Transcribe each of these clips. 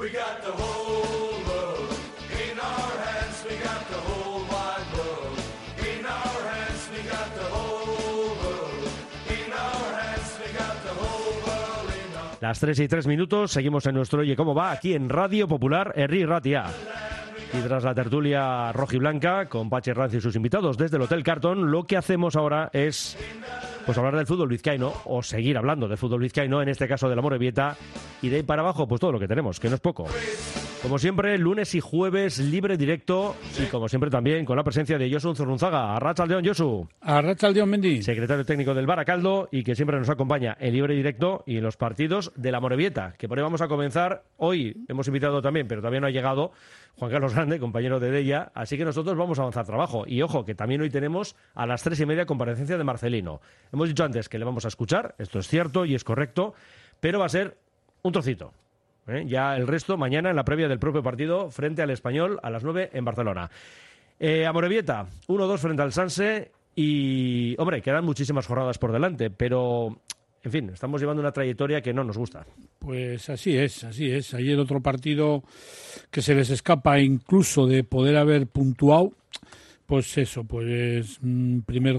Las 3:03, seguimos en nuestro Oye Cómo Va, aquí en Radio Popular, Herri Ratia. Y tras la tertulia rojiblanca con Pachi Ranz y sus invitados desde el Hotel Carton, lo que hacemos ahora es pues hablar del fútbol vizcaíno, o seguir hablando del fútbol vizcaíno, en este caso de la Amorebieta, y de ahí para abajo pues todo lo que tenemos, que no es poco. Como siempre, lunes y jueves, libre directo, y como siempre también con la presencia de Josu Zurrunzaga. Arratsaldeon, Josu. Arratsaldeon, Mendy. Secretario técnico del Baracaldo, y que siempre nos acompaña en libre directo y en los partidos de la Amorebieta, que por ahí vamos a comenzar. Hoy hemos invitado también, pero todavía no ha llegado, Juan Carlos Grande, compañero de Della, así que nosotros vamos a avanzar trabajo. Y ojo, que también hoy tenemos a las 3:30 comparecencia de Marcelino. Hemos dicho antes que le vamos a escuchar, esto es cierto y es correcto, pero va a ser un trocito. Ya el resto mañana en la previa del propio partido frente al Español a las 9 en Barcelona. Amorebieta, 1-2 frente al Sanse y, hombre, quedan muchísimas jornadas por delante, pero, en fin, estamos llevando una trayectoria que no nos gusta. Pues así es. Ayer otro partido que se les escapa incluso de poder haber puntuado. Pues eso, pues primer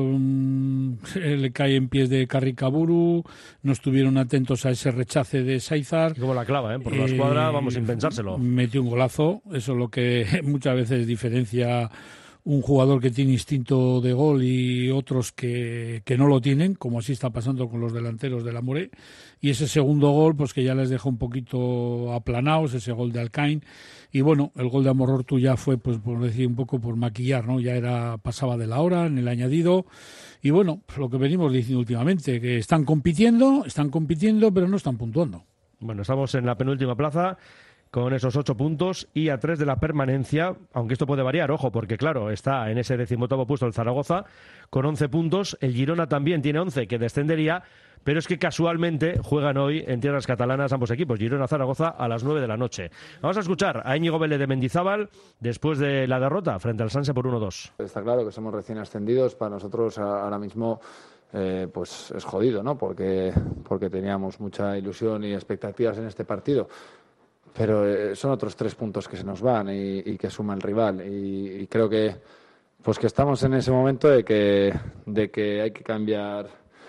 gol le cae en pies de Carricaburu, no estuvieron atentos a ese rechace de Saizar. Como la clava, por la escuadra, vamos sin pensárselo. Metió un golazo, eso es lo que muchas veces diferencia un jugador que tiene instinto de gol y otros que no lo tienen, como así está pasando con los delanteros del Amore. Y ese segundo gol, pues que ya les dejó un poquito aplanados, ese gol de Alcaín. Y bueno, el gol de Amorortu ya fue, pues por decir un poco, por maquillar, ¿no? Ya pasaba de la hora en el añadido. Y bueno, pues lo que venimos diciendo últimamente, que están compitiendo, pero no están puntuando. Bueno, estamos en la penúltima plaza con esos 8 puntos y a 3 de la permanencia, aunque esto puede variar, ojo, porque claro, está en ese 18º puesto el Zaragoza con 11 puntos, el Girona también tiene 11, que descendería, pero es que casualmente juegan hoy en tierras catalanas ambos equipos, Girona-Zaragoza, a las 9 de la noche. Vamos a escuchar a Íñigo Vélez de Mendizábal después de la derrota frente al Sanse por 1-2. Está claro que somos recién ascendidos, para nosotros ahora mismo pues es jodido, ¿no? Porque teníamos mucha ilusión y expectativas en este partido. Pero son otros 3 puntos que se nos van y que suma el rival. Y creo que estamos en ese momento de que hay que cambiar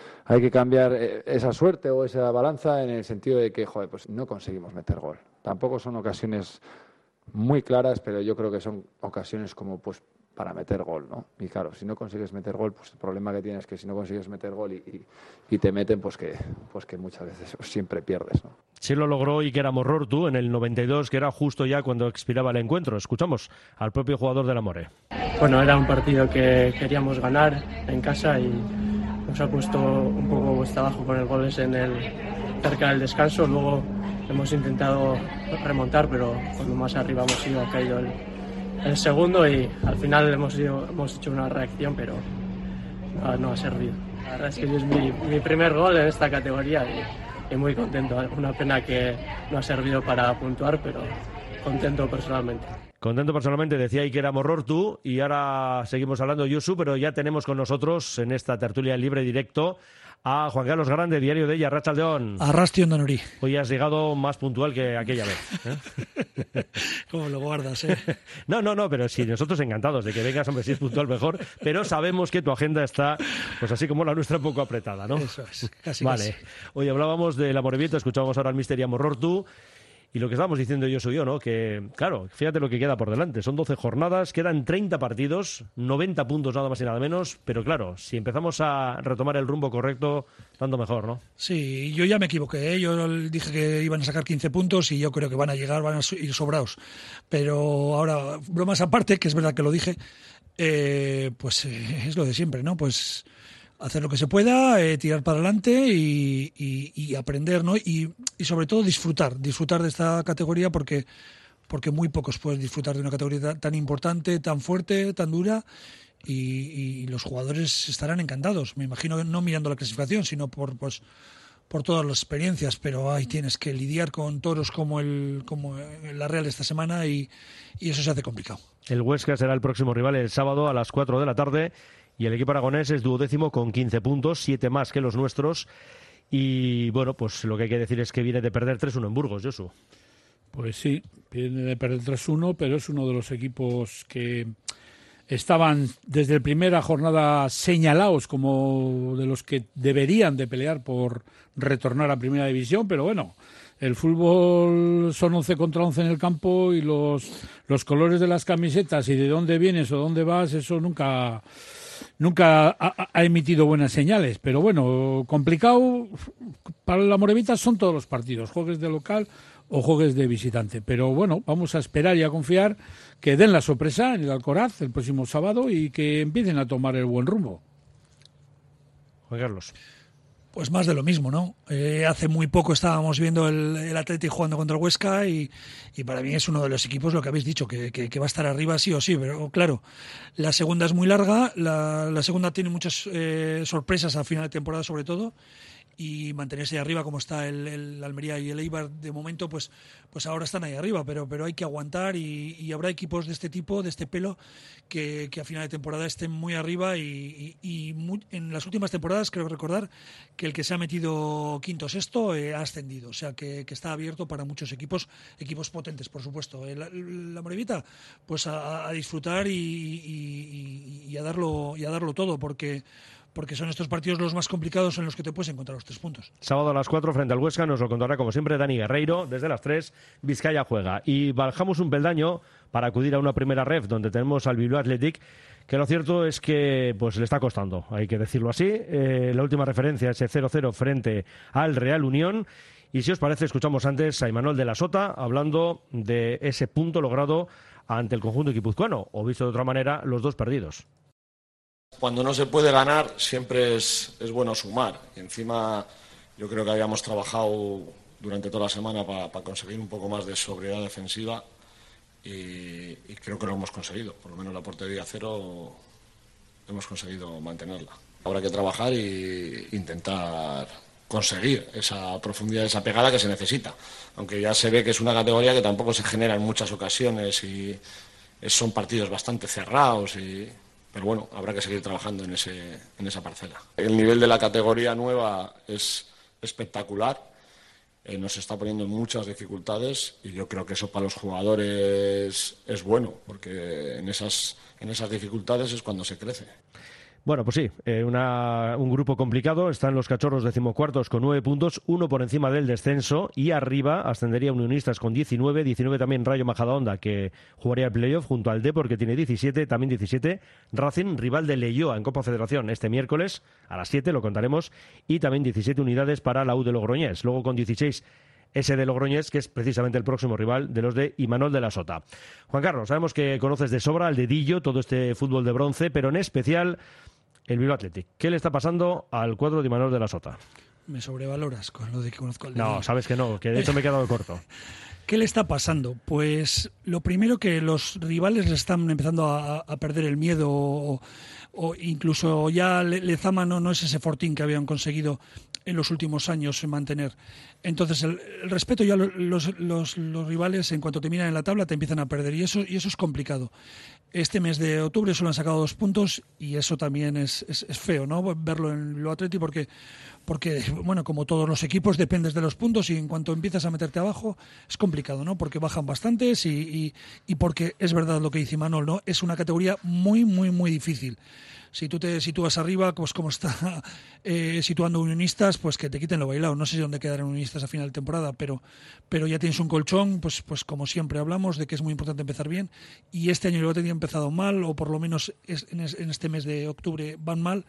esa suerte o esa balanza, en el sentido de que, pues no conseguimos meter gol. Tampoco son ocasiones muy claras, pero yo creo que son ocasiones como pues para meter gol, ¿no? Y claro, si no consigues meter gol, pues el problema que tienes es que si no consigues meter gol y te meten, pues que muchas veces siempre pierdes, ¿no? Sí lo logró Iker Amorortu en el 92, que era justo ya cuando expiraba el encuentro. Escuchamos al propio jugador del Amore. Bueno, era un partido que queríamos ganar en casa y nos ha puesto un poco cuesta abajo con el gol cerca del descanso. Luego hemos intentado remontar, pero cuando más arriba hemos ido ha caído el segundo y al final hemos hecho una reacción, pero no ha servido. La verdad es que es mi primer gol en esta categoría y muy contento. Una pena que no ha servido para puntuar, pero contento personalmente. Contento personalmente, decía Iker Amorortu, y ahora seguimos hablando, Josu, pero ya tenemos con nosotros en esta tertulia libre directo a Juan Carlos Grande, diario de Della. Arratsaldeon. Arrastion Donori. Hoy has llegado más puntual que aquella vez, ¿eh? ¿Cómo lo guardas, eh? No, pero sí, nosotros encantados de que vengas, hombre, si es puntual mejor, pero sabemos que tu agenda está, pues así como la nuestra, un poco apretada, ¿no? Eso es, casi. Vale. Hoy hablábamos del Amorebieta, escuchábamos ahora al Mister Amorortu. Y lo que estábamos diciendo yo, ¿no? Que, claro, fíjate lo que queda por delante. Son 12 jornadas, quedan 30 partidos, 90 puntos nada más y nada menos. Pero claro, si empezamos a retomar el rumbo correcto, tanto mejor, ¿no? Sí, yo ya me equivoqué, ¿eh? Yo dije que iban a sacar 15 puntos y yo creo que van a llegar, van a ir sobrados. Pero ahora, bromas aparte, que es verdad que lo dije, pues es lo de siempre, ¿no? Pues hacer lo que se pueda, tirar para adelante y aprender, ¿no? Y sobre todo disfrutar de esta categoría porque muy pocos pueden disfrutar de una categoría tan importante, tan fuerte, tan dura y los jugadores estarán encantados. Me imagino, no mirando la clasificación, sino por todas las experiencias, pero ahí tienes que lidiar con toros como la Real esta semana y eso se hace complicado. El Huesca será el próximo rival el sábado a las 4 de la tarde. Y el equipo aragonés es 12º con 15 puntos, 7 más que los nuestros. Y bueno, pues lo que hay que decir es que viene de perder 3-1 en Burgos, Josu. Pues sí, viene de perder 3-1, pero es uno de los equipos que estaban desde la primera jornada señalados como de los que deberían de pelear por retornar a Primera División, pero bueno, el fútbol son 11 contra 11 en el campo y los colores de las camisetas y de dónde vienes o dónde vas, eso nunca ha emitido buenas señales. Pero bueno, complicado para la Morevieta son todos los partidos, juegues de local o juegues de visitante. Pero bueno, vamos a esperar y a confiar que den la sorpresa en el Alcoraz el próximo sábado y que empiecen a tomar el buen rumbo. Juan Carlos. Pues más de lo mismo, ¿no? Hace muy poco estábamos viendo el Atlético jugando contra el Huesca y para mí es uno de los equipos, lo que habéis dicho, que va a estar arriba sí o sí, pero claro, la segunda es muy larga, la segunda tiene muchas sorpresas a final de temporada sobre todo, y mantenerse ahí arriba como está el Almería y el Eibar de momento, pues ahora están ahí arriba, pero hay que aguantar y habrá equipos de este tipo, de este pelo, que a final de temporada estén muy arriba y en las últimas temporadas creo recordar que el que se ha metido quinto o sexto ha ascendido, o sea que está abierto para muchos equipos potentes, por supuesto. La Morevieta, pues a disfrutar y a darlo todo, porque son estos partidos los más complicados en los que te puedes encontrar los 3 puntos. Sábado a las 4 frente al Huesca, nos lo contará como siempre Dani Guerreiro. Desde las 3, Vizcaya juega. Y bajamos un peldaño para acudir a una primera ref donde tenemos al Bilbao Athletic, que lo cierto es que pues le está costando, hay que decirlo así. La última referencia es el 0-0 frente al Real Unión. Y si os parece, escuchamos antes a Imanol de la Sota hablando de ese punto logrado ante el conjunto guipuzcoano, o visto de otra manera, los 2 perdidos. Cuando no se puede ganar siempre es bueno sumar. Y encima yo creo que habíamos trabajado durante toda la semana para conseguir un poco más de sobriedad defensiva y creo que lo hemos conseguido. Por lo menos la portería 0 hemos conseguido mantenerla. Habrá que trabajar e intentar conseguir esa profundidad, esa pegada que se necesita. Aunque ya se ve que es una categoría que tampoco se genera en muchas ocasiones y son partidos bastante cerrados pero bueno, habrá que seguir trabajando en esa parcela. El nivel de la categoría nueva es espectacular, nos está poniendo muchas dificultades y yo creo que eso para los jugadores es bueno, porque en esas dificultades es cuando se crece. Bueno, pues sí, un grupo complicado. Están los Cachorros 14º con 9 puntos, 1 por encima del descenso, y arriba ascendería Unionistas con 19 también Rayo Majadahonda, que jugaría el playoff junto al Depor, que tiene 17, también 17, Racing, rival de Leioa en Copa Federación este miércoles a las 7, lo contaremos, y también 17 unidades para la U de Logroñés. Luego con 16 ese de Logroñés, que es precisamente el próximo rival de los de Imanol de la Sota. Juan Carlos, sabemos que conoces de sobra al dedillo todo este fútbol de bronce, pero en especial el Bilbao Athletic. ¿Qué le está pasando al cuadro de Imanol de la Sota? Me sobrevaloras con lo de que conozco al dedillo. No, sabes que no, que de hecho me he quedado corto. ¿Qué le está pasando? Pues lo primero, que los rivales le están empezando a perder el miedo o incluso ya Lezama no es ese fortín que habían conseguido en los últimos años mantener. Entonces el respeto, ya los rivales en cuanto te miran en la tabla te empiezan a perder y eso es complicado. Este mes de octubre solo han sacado 2 puntos y eso también es feo, ¿no? Verlo en lo Atleti porque, bueno, como todos los equipos, dependes de los puntos y en cuanto empiezas a meterte abajo es complicado, ¿no? Porque bajan bastantes y porque es verdad lo que dice Imanol, ¿no? Es una categoría muy, muy, muy difícil. Si tú te sitúas arriba, pues como está situando Unionistas, pues que te quiten lo bailado. No sé dónde quedarán Unionistas a final de temporada, pero ya tienes un colchón, pues como siempre hablamos, de que es muy importante empezar bien. Y este año lo tenía empezado mal, o por lo menos en este mes de octubre van mal.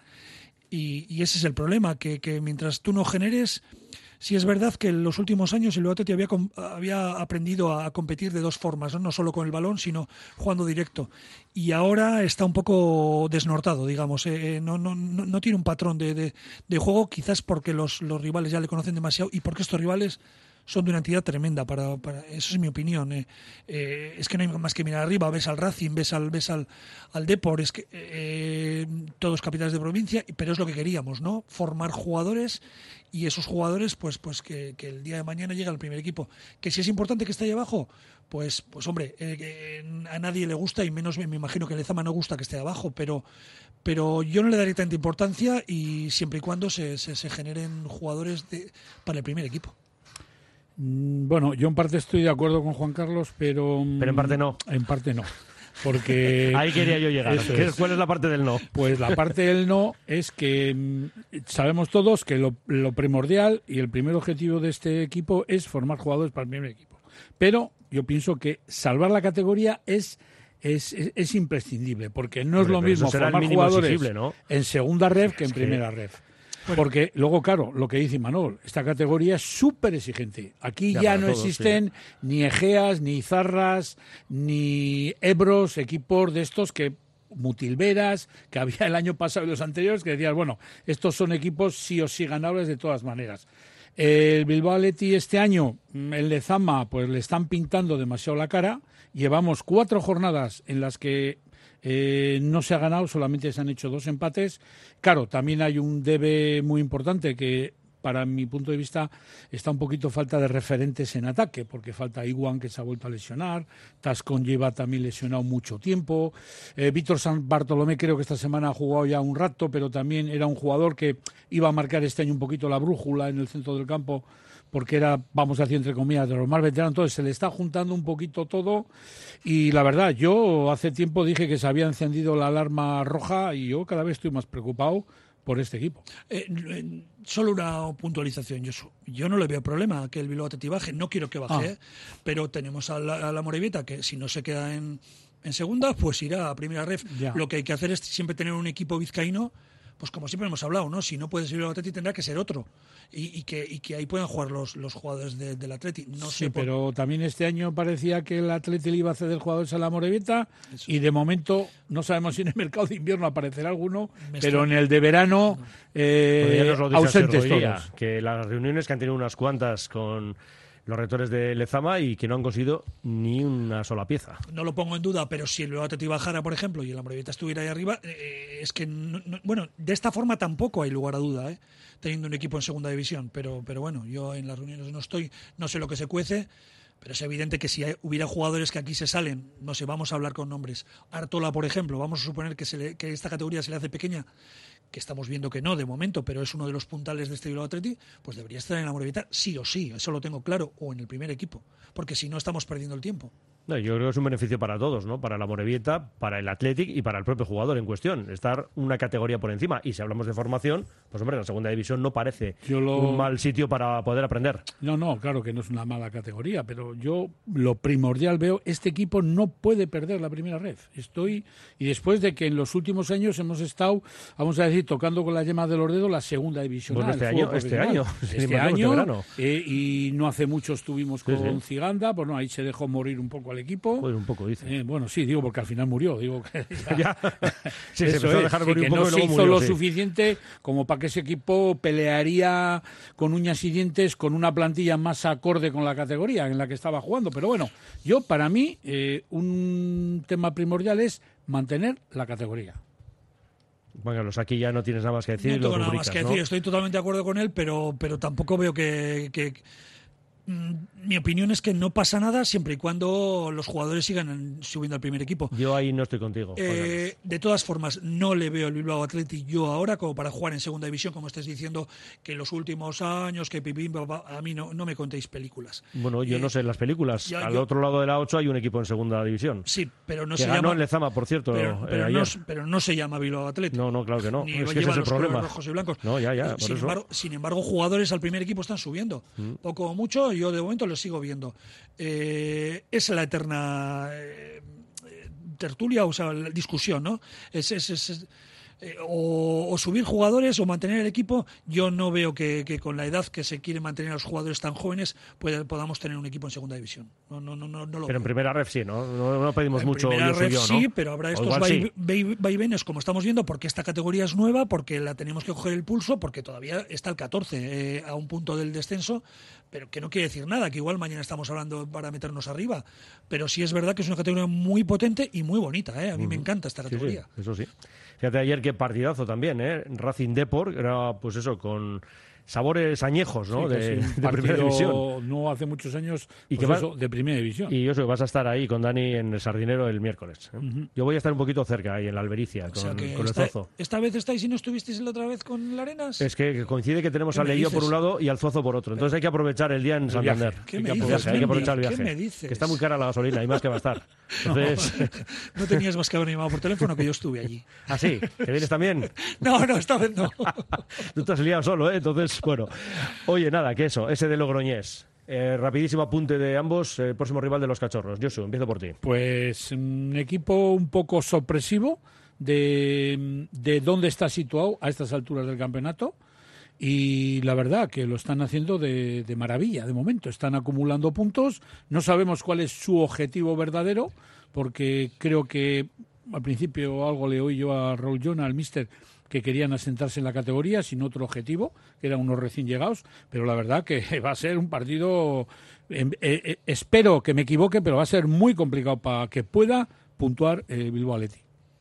Y ese es el problema, que mientras tú no generes... Sí es verdad que en los últimos años el Bilbao Athletic había aprendido a competir de 2 formas, no solo con el balón, sino jugando directo. Y ahora está un poco desnortado, digamos. No tiene un patrón de juego, quizás porque los rivales ya le conocen demasiado y porque estos rivales son de una entidad tremenda. Eso es mi opinión. Es que no hay más que mirar arriba. Ves al Racing, ves al Depor, es que todos capitales de provincia, pero es lo que queríamos, ¿no? Formar jugadores y esos jugadores, pues que el día de mañana llegue al primer equipo. Que si es importante que esté ahí abajo, pues hombre, a nadie le gusta y menos me imagino que a Lezama no gusta que esté abajo, pero yo no le daré tanta importancia y siempre y cuando se generen jugadores para el primer equipo. Bueno, yo en parte estoy de acuerdo con Juan Carlos, pero... Pero en parte no. En parte no. Porque... Ahí quería yo llegar. ¿Cuál es la parte del no? Pues la parte del no es que sabemos todos que lo primordial y el primer objetivo de este equipo es formar jugadores para el primer equipo. Pero yo pienso que salvar la categoría es imprescindible, porque no es lo mismo formar jugadores exigible, ¿no? En segunda ref que en primera ref. Bueno. Porque luego, claro, lo que dice Imanol, esta categoría es súper exigente. Aquí ya no existen ni Egeas, ni Zarras, ni Ebros, equipos de estos que Mutilveras, que había el año pasado y los anteriores, que decías, bueno, estos son equipos sí o sí ganables de todas maneras. El Bilbao Athletic este año, el Lezama, pues le están pintando demasiado la cara. Llevamos 4 jornadas en las que no se ha ganado, solamente se han hecho 2 empates. Claro, también hay un debe muy importante que, para mi punto de vista, está un poquito falta de referentes en ataque, porque falta Iguan, que se ha vuelto a lesionar, Tascón lleva también lesionado mucho tiempo, Víctor San Bartolomé creo que esta semana ha jugado ya un rato, pero también era un jugador que iba a marcar este año un poquito la brújula en el centro del campo, porque era, vamos a decir entre comillas, de los más veteranos. Entonces se le está juntando un poquito todo y la verdad, yo hace tiempo dije que se había encendido la alarma roja y yo cada vez estoy más preocupado por este equipo. Solo una puntualización, yo no le veo problema a que el Bilbao Athletic baje, no quiero que baje, pero tenemos a la Amorebieta que si no se queda en segunda, pues irá a primera ref. Ya. Lo que hay que hacer es siempre tener un equipo vizcaíno, pues como siempre hemos hablado, ¿no? Si no puede ser el Athletic tendrá que ser otro y que ahí puedan jugar los jugadores del Athletic. No sí, pero también este año parecía que el Athletic le iba a ceder jugadores a la Amorebieta y de momento no sabemos si en el mercado de invierno aparecerá alguno, pero en el de verano ausentes todos. Que las reuniones que han tenido unas cuantas con los rectores de Lezama y que no han conseguido ni una sola pieza. No lo pongo en duda, pero si el Bilbao Athletic bajara, por ejemplo, y el Amorebieta estuviera ahí arriba, es que, bueno, de esta forma tampoco hay lugar a duda, teniendo un equipo en segunda división, pero bueno, yo en las reuniones no estoy, no sé lo que se cuece, pero es evidente que si hubiera jugadores que aquí se salen, no sé, vamos a hablar con nombres, Artola, por ejemplo, vamos a suponer que esta categoría se le hace pequeña, que estamos viendo que no de momento, pero es uno de los puntales de este Bilbao Athletic, pues debería estar en la Amorebieta sí o sí, eso lo tengo claro, o en el primer equipo, porque si no estamos perdiendo el tiempo. No, yo creo que es un beneficio para todos, ¿no? Para la Amorebieta, para el Athletic y para el propio jugador en cuestión. Estar una categoría por encima. Y si hablamos de formación, pues hombre, la segunda división no parece un mal sitio para poder aprender. No, claro que no es una mala categoría, pero yo lo primordial veo, este equipo no puede perder la primera red. Y después de que en los últimos años hemos estado, vamos a decir, tocando con la yema de los dedos la segunda división. Bueno, este año. Y no hace mucho estuvimos con Ciganda, pues no, ahí se dejó morir un poco al equipo. Pues un poco, dice. Bueno, sí, digo, porque al final murió. Digo que ya. Sí, se empezó a dejar morir un poco. Que no se hizo lo suficiente como para que ese equipo pelearía con uñas y dientes con una plantilla más acorde con la categoría en la que estaba jugando. Pero bueno, para mí, un tema primordial es mantener la categoría. Bueno, Carlos, aquí ya no tienes nada más que decir. No tengo nada más que decir, estoy totalmente de acuerdo con él, pero tampoco veo que mi opinión es que no pasa nada siempre y cuando los jugadores sigan subiendo al primer equipo. Yo ahí no estoy contigo. De todas formas, no le veo el Bilbao Athletic yo ahora como para jugar en segunda división, como estés diciendo, que en los últimos años, que pipín, a mí no me contéis películas. Bueno, yo no sé las películas. Al otro lado de la 8 hay un equipo en segunda división. Sí, pero no se llama... ganó en Lezama, por cierto, pero no se llama Bilbao Athletic. No, claro que no. Ni es que ese es el problema. Rojos y blancos. No, ya, sin embargo, jugadores al primer equipo están subiendo. Poco o mucho, yo de momento los sigo viendo. Es la eterna tertulia, o sea, la discusión, ¿no? O subir jugadores o mantener el equipo. Yo no veo que con la edad que se quiere mantener a los jugadores tan jóvenes podamos tener un equipo en segunda división. No lo pero veo. En primera ref sí, no pedimos mucho. En primera ref sí, ¿no? pero habrá estos vaivenes como estamos viendo, porque esta categoría es nueva, porque la tenemos que coger el pulso, porque todavía está el 14 a un punto del descenso, pero que no quiere decir nada, que igual mañana estamos hablando para meternos arriba, pero sí es verdad que es una categoría muy potente y muy bonita, a mí me encanta esta categoría. Sí, eso sí. Fíjate ayer qué partidazo también, Racing Depor, era pues eso, con sabores añejos, ¿no? Sí, de un primera división. No hace muchos años, Y pues que eso, de primera división. Y eso, que vas a estar ahí con Dani en el Sardinero el miércoles. Yo voy a estar un poquito cerca ahí en la Albericia, O sea que con el Zuazo. esta vez estáis y no estuvisteis la otra vez con la Arenas. Es que coincide que tenemos ¿Qué al me Leío por dices? un lado y al Zuazo por otro. Entonces hay que aprovechar el día en Santander. ¿Qué Hay me que dices, aprovechar el Mendy? viaje. ¿Qué me dices? Que está muy cara la gasolina y más que va a estar. Entonces... No tenías más que haber animado por teléfono, que yo estuve allí. ¿Ah, sí? ¿Te vienes también? No, esta vez no. Tú te has liado solo, ¿eh? Entonces, bueno. Oye, nada, que eso, ese de Logroñés. Rapidísimo apunte de ambos, el próximo rival de los Cachorros. Josu, empiezo por ti. Pues un equipo un poco sorpresivo de dónde está situado a estas alturas del campeonato. Y la verdad que lo están haciendo de maravilla de momento. Están acumulando puntos. No sabemos cuál es su objetivo verdadero, porque creo que al principio algo le oí yo a Raúl Llona, al míster, que querían asentarse en la categoría sin otro objetivo, que eran unos recién llegados. Pero la verdad que va a ser un partido, espero que me equivoque, pero va a ser muy complicado para que pueda puntuar Bilbao Athletic.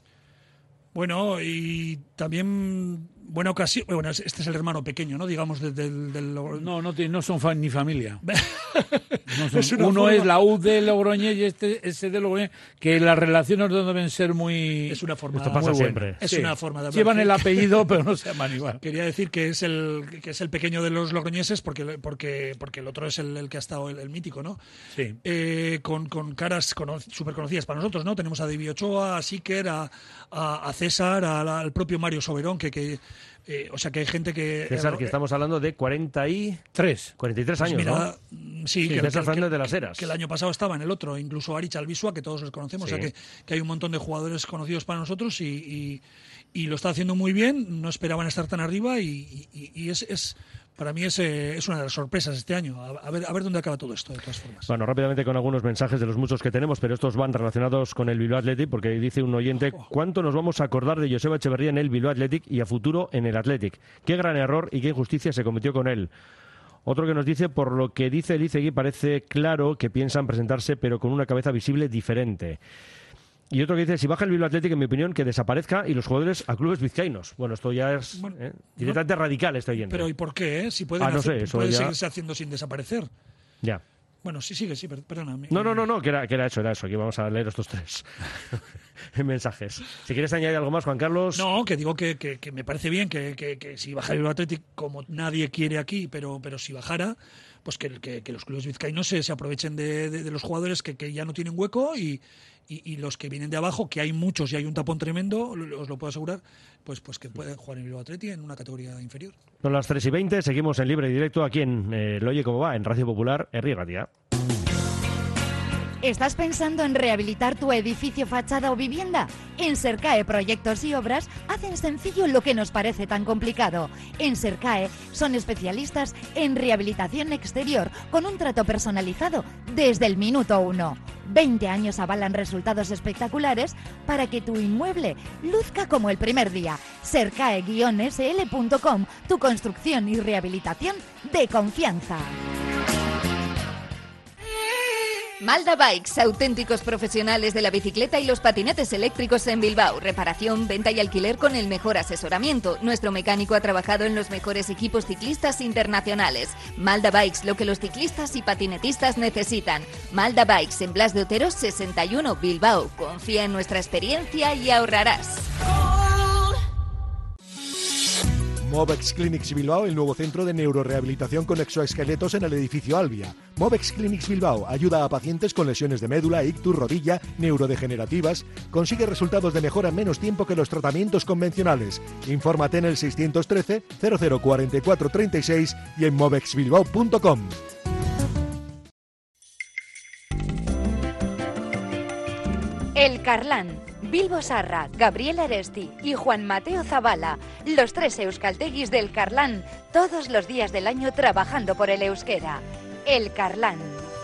Bueno, y también buena ocasión. Bueno, este es el hermano pequeño, ¿no? Digamos, del No son ni familia. No son, Es una uno forma... es la U de Logroñés y ese de Logroñés, que las relaciones no deben ser muy... Es una forma... Esto pasa muy siempre. buena. Es Sí. una forma de hablar. Llevan el apellido, pero no se llaman igual. Quería decir que es el pequeño de los logroñeses porque el otro es el que ha estado el mítico, ¿no? Sí. Con caras súper conocidas para nosotros, ¿no? Tenemos a David Ochoa, a Siker, a César, al propio Mario Soberón, o sea que hay gente que... César, que estamos hablando de 43 Pues años, mira, ¿no? Sí, que César Fernández de las Heras. Que el año pasado estaba en el otro, incluso Arich Albisua, que todos los conocemos, Sí. o sea que hay un montón de jugadores conocidos para nosotros y lo está haciendo muy bien, no esperaban estar tan arriba y es para mí es una de las sorpresas este año. A ver dónde acaba todo esto, de todas formas. Bueno, rápidamente con algunos mensajes de los muchos que tenemos, pero estos van relacionados con el Bilbao Athletic, porque dice un oyente: ¿cuánto nos vamos a acordar de Joseba Echeverría en el Bilbao Athletic y a futuro en el Athletic? Qué gran error y qué injusticia se cometió con él. Otro que nos dice: por lo que dice Elizegui, parece claro que piensan presentarse, pero con una cabeza visible diferente. Y otro que dice: si baja el Bilbao Athletic, en mi opinión, que desaparezca y los jugadores a clubes vizcaínos. Bueno, esto ya es directamente radical, este oyente. Pero ¿y por qué? Si puede eso ya... seguirse haciendo sin desaparecer. Ya. Bueno, sigue, perdóname. No, que era eso, que vamos a leer estos tres mensajes. Si quieres añadir algo más, Juan Carlos. No, que digo que me parece bien que si baja el Bilbao Athletic, como nadie quiere aquí, pero si bajara, pues que los clubes vizcaínos se aprovechen de los jugadores que ya no tienen hueco y los que vienen de abajo, que hay muchos y hay un tapón tremendo, os lo puedo asegurar, pues que pueden jugar en Bilbao Athletic en una categoría inferior. Son las 3:20, seguimos en libre y directo aquí en Lo Oye Cómo Va, en Radio Popular, Herri Ratia. ¿Estás pensando en rehabilitar tu edificio, fachada o vivienda? En Sercae Proyectos y Obras hacen sencillo lo que nos parece tan complicado. En Sercae son especialistas en rehabilitación exterior con un trato personalizado desde el minuto 1. 20 años avalan resultados espectaculares para que tu inmueble luzca como el primer día. Sercae-sl.com, tu construcción y rehabilitación de confianza. Malda Bikes, auténticos profesionales de la bicicleta y los patinetes eléctricos en Bilbao. Reparación, venta y alquiler con el mejor asesoramiento. Nuestro mecánico ha trabajado en los mejores equipos ciclistas internacionales. Malda Bikes, lo que los ciclistas y patinetistas necesitan. Malda Bikes, en Blas de Otero 61, Bilbao. Confía en nuestra experiencia y ahorrarás. Movex Clinics Bilbao, el nuevo centro de neurorehabilitación con exoesqueletos en el edificio Albia. Movex Clinics Bilbao ayuda a pacientes con lesiones de médula, ictus, rodilla, neurodegenerativas. Consigue resultados de mejora en menos tiempo que los tratamientos convencionales. Infórmate en el 613 0044 36 y en movexbilbao.com. El Carlán, Bilbo Sarra, Gabriel Aresti y Juan Mateo Zabala, los tres euskalteguis del Carlán, todos los días del año trabajando por el euskera. El Carlán.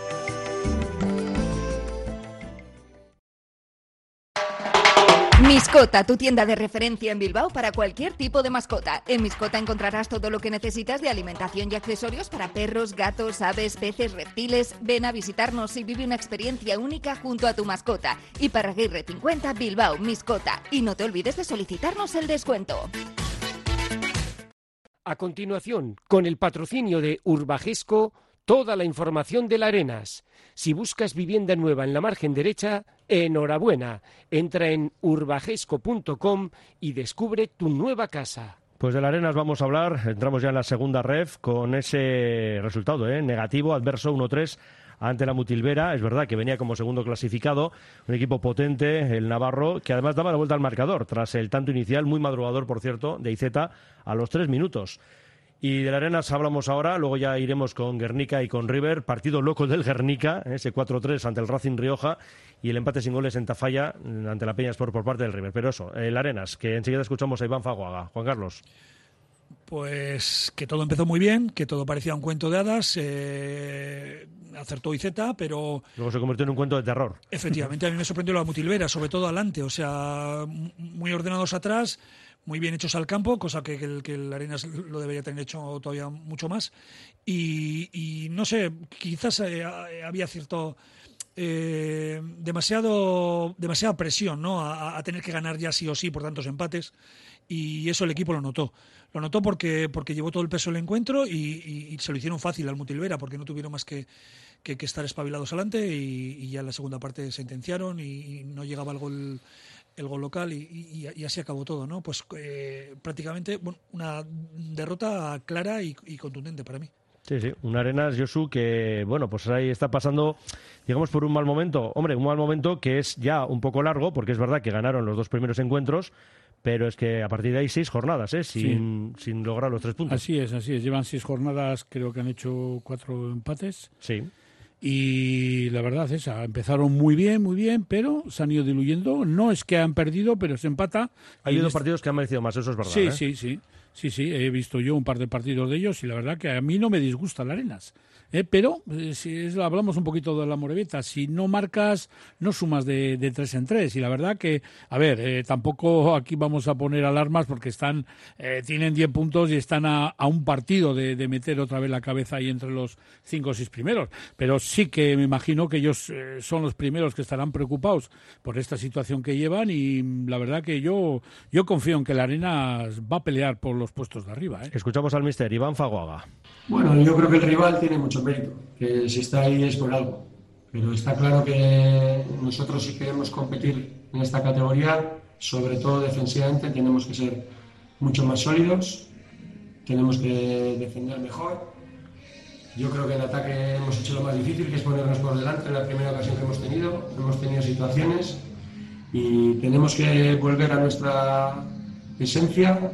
Miscota, tu tienda de referencia en Bilbao para cualquier tipo de mascota. En Miscota encontrarás todo lo que necesitas de alimentación y accesorios para perros, gatos, aves, peces, reptiles. Ven a visitarnos y vive una experiencia única junto a tu mascota. Y para Aguirre 50, Bilbao, Miscota. Y no te olvides de solicitarnos el descuento. A continuación, con el patrocinio de Urbagesco, toda la información del Arenas. Si buscas vivienda nueva en la margen derecha, enhorabuena. Entra en urbagesco.com y descubre tu nueva casa. Pues del Arenas vamos a hablar, entramos ya en la segunda ref con ese resultado negativo, adverso 1-3 ante la Mutilvera. Es verdad que venía como segundo clasificado, un equipo potente, el Navarro, que además daba la vuelta al marcador tras el tanto inicial, muy madrugador por cierto, de Iceta a los 3 minutos. Y del Arenas hablamos ahora, luego ya iremos con Guernica y con River, partido loco del Guernica, ese 4-3 ante el Racing Rioja y el empate sin goles en Tafalla ante la Peñasport por parte del River. Pero eso, el Arenas, que enseguida escuchamos a Iván Faguaga. Juan Carlos. Pues que todo empezó muy bien, que todo parecía un cuento de hadas, acertó Iceta, pero... Luego se convirtió en un cuento de terror. Efectivamente, a mí me sorprendió la Mutilvera, sobre todo adelante, o sea, muy ordenados atrás, muy bien hechos al campo, cosa que el Arenas lo debería tener hecho todavía mucho más. Y no sé, quizás había cierto... demasiada presión, ¿no? A tener que ganar ya sí o sí por tantos empates, y eso el equipo lo notó porque llevó todo el peso del encuentro y se lo hicieron fácil al Mutilvera porque no tuvieron más que estar espabilados adelante y ya en la segunda parte sentenciaron y no llegaba el gol local y así acabó todo, ¿no? Pues prácticamente una derrota clara y contundente para mí. Sí, un Arenas, Josu, que, bueno, pues ahí está pasando, digamos, por un mal momento. Hombre, un mal momento que es ya un poco largo, porque es verdad que ganaron los 2 primeros encuentros, pero es que a partir de ahí 6 jornadas, sin lograr los 3 puntos. Así es. Llevan 6 jornadas, creo que han hecho 4 empates. Sí. Y la verdad es esa, empezaron muy bien, pero se han ido diluyendo. No es que han perdido, pero se empata. Ha habido partidos que han merecido más, eso es verdad. Sí, he visto yo un par de partidos de ellos y la verdad que a mí no me disgusta el Arenas. Pero si hablamos un poquito de la Morevieta, si no marcas, no sumas de 3 en 3. Y la verdad que, a ver, tampoco aquí vamos a poner alarmas porque tienen 10 puntos y están a un partido de meter otra vez la cabeza ahí entre los 5 o 6 primeros. Pero sí que me imagino que ellos son los primeros que estarán preocupados por esta situación que llevan y la verdad que yo confío en que el Arenas va a pelear por los puestos de arriba. Escuchamos al míster Iván Faguaga. Bueno, yo creo que el rival tiene mucho mérito, que si está ahí es por algo, pero está claro que nosotros si queremos competir en esta categoría, sobre todo defensivamente, tenemos que ser mucho más sólidos, tenemos que defender mejor. Yo creo que en ataque hemos hecho lo más difícil, que es ponernos por delante en la primera ocasión que hemos tenido situaciones y tenemos que volver a nuestra esencia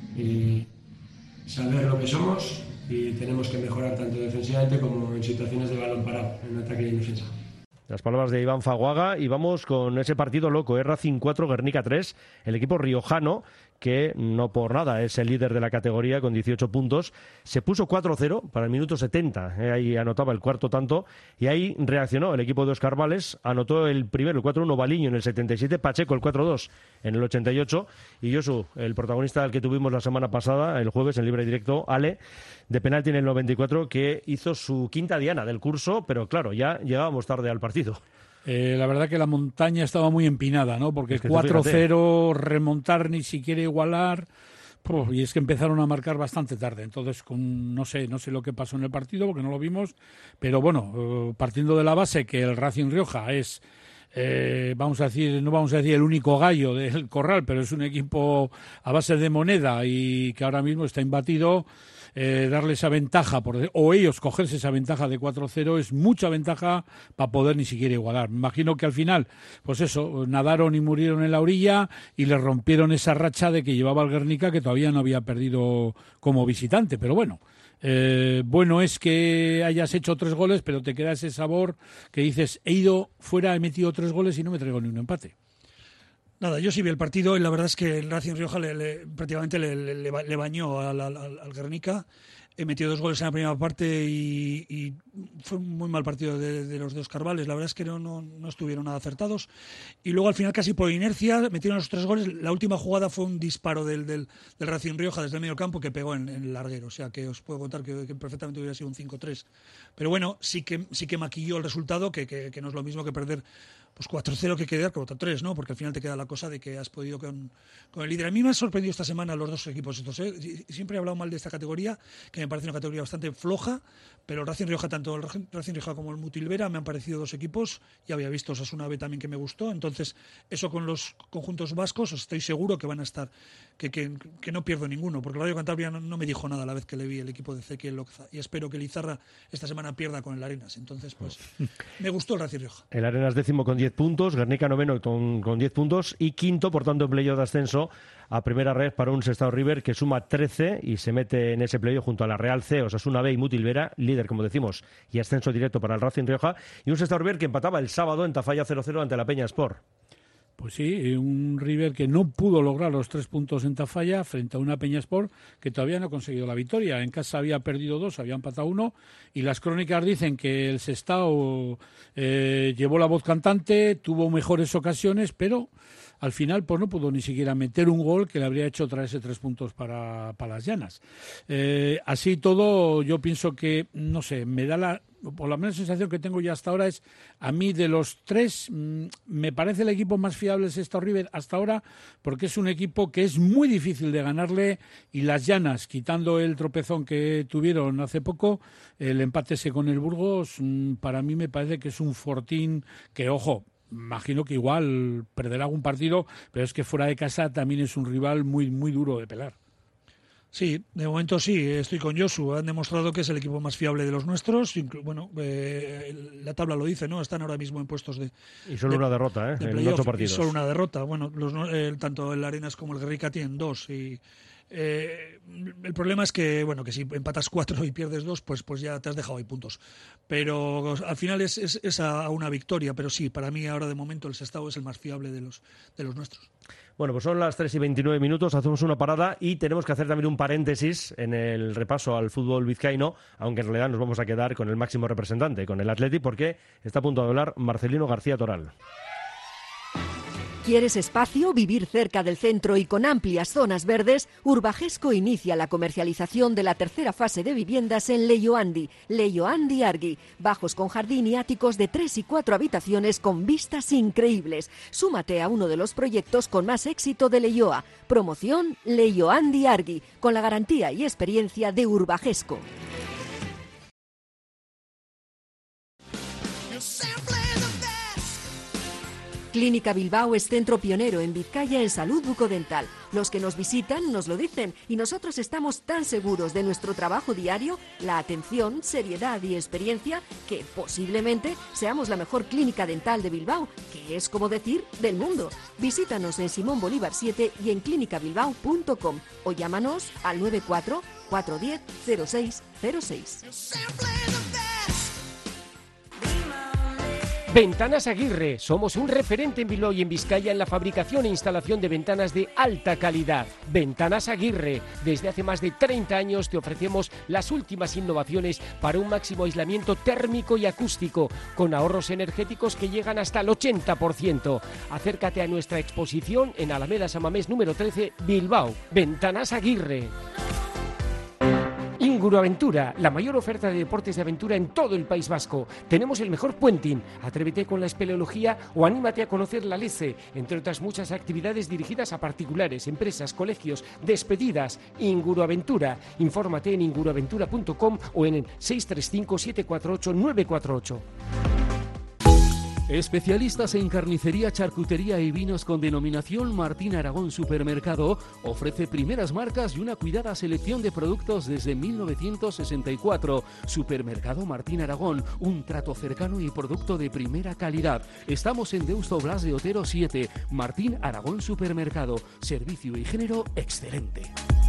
y saber lo que somos. Y tenemos que mejorar tanto defensivamente como en situaciones de balón parado, en ataque y en defensa. Las palabras de Iván Faguaga y vamos con ese partido loco, Racing 4, Guernica 3, el equipo riojano que no por nada es el líder de la categoría con 18 puntos, se puso 4-0 para el minuto 70, ahí anotaba el cuarto tanto y ahí reaccionó el equipo de Óscar Vales, anotó el primero, el 4-1 Baliño en el 77, Pacheco el 4-2 en el 88 y Josu, el protagonista del que tuvimos la semana pasada, el jueves en libre directo, Ale, de penalti en el 94 que hizo su quinta diana del curso, pero claro, ya llegábamos tarde al partido. La verdad que la montaña estaba muy empinada, ¿no? Porque 4-0, remontar ni siquiera igualar, y es que empezaron a marcar bastante tarde. Entonces, no sé lo que pasó en el partido porque no lo vimos, pero bueno, partiendo de la base que el Racing Rioja es, no vamos a decir el único gallo del corral, pero es un equipo a base de moneda y que ahora mismo está imbatido. Darle esa ventaja, o ellos cogerse esa ventaja de 4-0 es mucha ventaja para poder ni siquiera igualar. Me imagino que al final, pues eso, nadaron y murieron en la orilla y le rompieron esa racha de que llevaba el Guernica que todavía no había perdido como visitante, pero bueno. Bueno es que hayas hecho 3 goles, pero te queda ese sabor que dices, he ido fuera, he metido 3 goles y no me traigo ni un empate. Nada, yo sí vi el partido y la verdad es que el Racing Rioja prácticamente le bañó al Guernica. Metió 2 goles en la primera parte y fue un muy mal partido de los dos Carvales. La verdad es que no estuvieron nada acertados. Y luego al final casi por inercia metieron los 3 goles. La última jugada fue un disparo del Racing Rioja desde el medio campo que pegó en el larguero. O sea que os puedo contar que perfectamente hubiera sido un 5-3. Pero bueno, sí que maquilló el resultado, que no es lo mismo que perder pues 4-0 que quedar contra 3, ¿no? Porque al final te queda la cosa de que has podido con el líder. A mí me han sorprendido esta semana los dos equipos estos, ¿eh? Siempre he hablado mal de esta categoría, que me parece una categoría bastante floja, pero el Racing Rioja, tanto el Racing Rioja como el Mutilvera, me han parecido dos equipos. Ya había visto Osasuna B también, que me gustó. Entonces, eso con los conjuntos vascos, estoy seguro que van a estar, que no pierdo ninguno, porque el Radio Cantabria no me dijo nada a la vez que le vi el equipo de Ezequiel Loza, y espero que el Izarra esta semana pierda con el Arenas. Entonces, pues, me gustó el Racing Rioja. El Arenas 10º con 10 puntos, Guernica 9º con 10 puntos y 5º, por tanto, en playoff de ascenso a primera red para un Sestao River que suma 13 y se mete en ese playoff junto a la Real C, Osasuna B y Mutilvera, líder, como decimos, y ascenso directo para el Racing Rioja, y un Sestao River que empataba el sábado en Tafalla 0-0 ante la Peña Sport. Pues sí, un River que no pudo lograr los 3 puntos en Tafalla frente a una Peña Sport que todavía no ha conseguido la victoria. En casa había perdido 2, había empatado 1, y las crónicas dicen que el Sestao llevó la voz cantante, tuvo mejores ocasiones, pero al final pues no pudo ni siquiera meter un gol que le habría hecho traerse 3 puntos para las Llanas. Así todo, yo pienso que, no sé, me da por la menos sensación que tengo ya hasta ahora es, a mí de los 3, me parece el equipo más fiable es Sestao River hasta ahora, porque es un equipo que es muy difícil de ganarle, y las Llanas, quitando el tropezón que tuvieron hace poco, el empate ese con el Burgos, para mí me parece que es un fortín que, ojo, imagino que igual perderá algún partido, pero es que fuera de casa también es un rival muy, muy duro de pelar. Sí, de momento sí, estoy con Josu. Han demostrado que es el equipo más fiable de los nuestros. Bueno, la tabla lo dice, ¿no? Están ahora mismo en puestos de... Y solo una derrota, en 8 partidos. Y solo una derrota. Bueno, tanto el Arenas como el Guernica tienen 2 y... el problema es que, bueno, que si empatas 4 y pierdes 2, pues ya te has dejado ahí puntos. Pero al final es a una victoria. Pero sí, para mí ahora de momento el Sestao es el más fiable de los nuestros. Bueno, pues son las 3:29, hacemos una parada y tenemos que hacer también un paréntesis en el repaso al fútbol vizcaíno, aunque en realidad nos vamos a quedar con el máximo representante, con el Athletic, porque está a punto de hablar Marcelino García Toral. ¿Quieres espacio, vivir cerca del centro y con amplias zonas verdes? Urbagesco inicia la comercialización de la tercera fase de viviendas en Leioandi Argui, bajos con jardín y áticos de 3 y 4 habitaciones con vistas increíbles. Súmate a uno de los proyectos con más éxito de Leioa. Promoción Leioandi Argui, con la garantía y experiencia de Urbagesco. Clínica Bilbao es centro pionero en Vizcaya en salud bucodental. Los que nos visitan nos lo dicen y nosotros estamos tan seguros de nuestro trabajo diario, la atención, seriedad y experiencia, que posiblemente seamos la mejor clínica dental de Bilbao, que es como decir del mundo. Visítanos en Simón Bolívar 7 y en clinicabilbao.com o llámanos al 94 410 0606. Ventanas Aguirre. Somos un referente en Bilbao y en Vizcaya en la fabricación e instalación de ventanas de alta calidad. Ventanas Aguirre. Desde hace más de 30 años te ofrecemos las últimas innovaciones para un máximo aislamiento térmico y acústico, con ahorros energéticos que llegan hasta el 80%. Acércate a nuestra exposición en Alameda San Mamés número 13, Bilbao. Ventanas Aguirre. Inguruaventura, la mayor oferta de deportes de aventura en todo el País Vasco. Tenemos el mejor puenting, atrévete con la espeleología o anímate a conocer la Lece, entre otras muchas actividades dirigidas a particulares, empresas, colegios, despedidas. Inguruaventura, infórmate en inguruaventura.com o en el 635 748 948. Especialistas en carnicería, charcutería y vinos con denominación Martín Aragón Supermercado ofrece primeras marcas y una cuidada selección de productos desde 1964. Supermercado Martín Aragón, un trato cercano y producto de primera calidad. Estamos en Deusto Blas de Otero 7. Martín Aragón Supermercado, servicio y género excelente.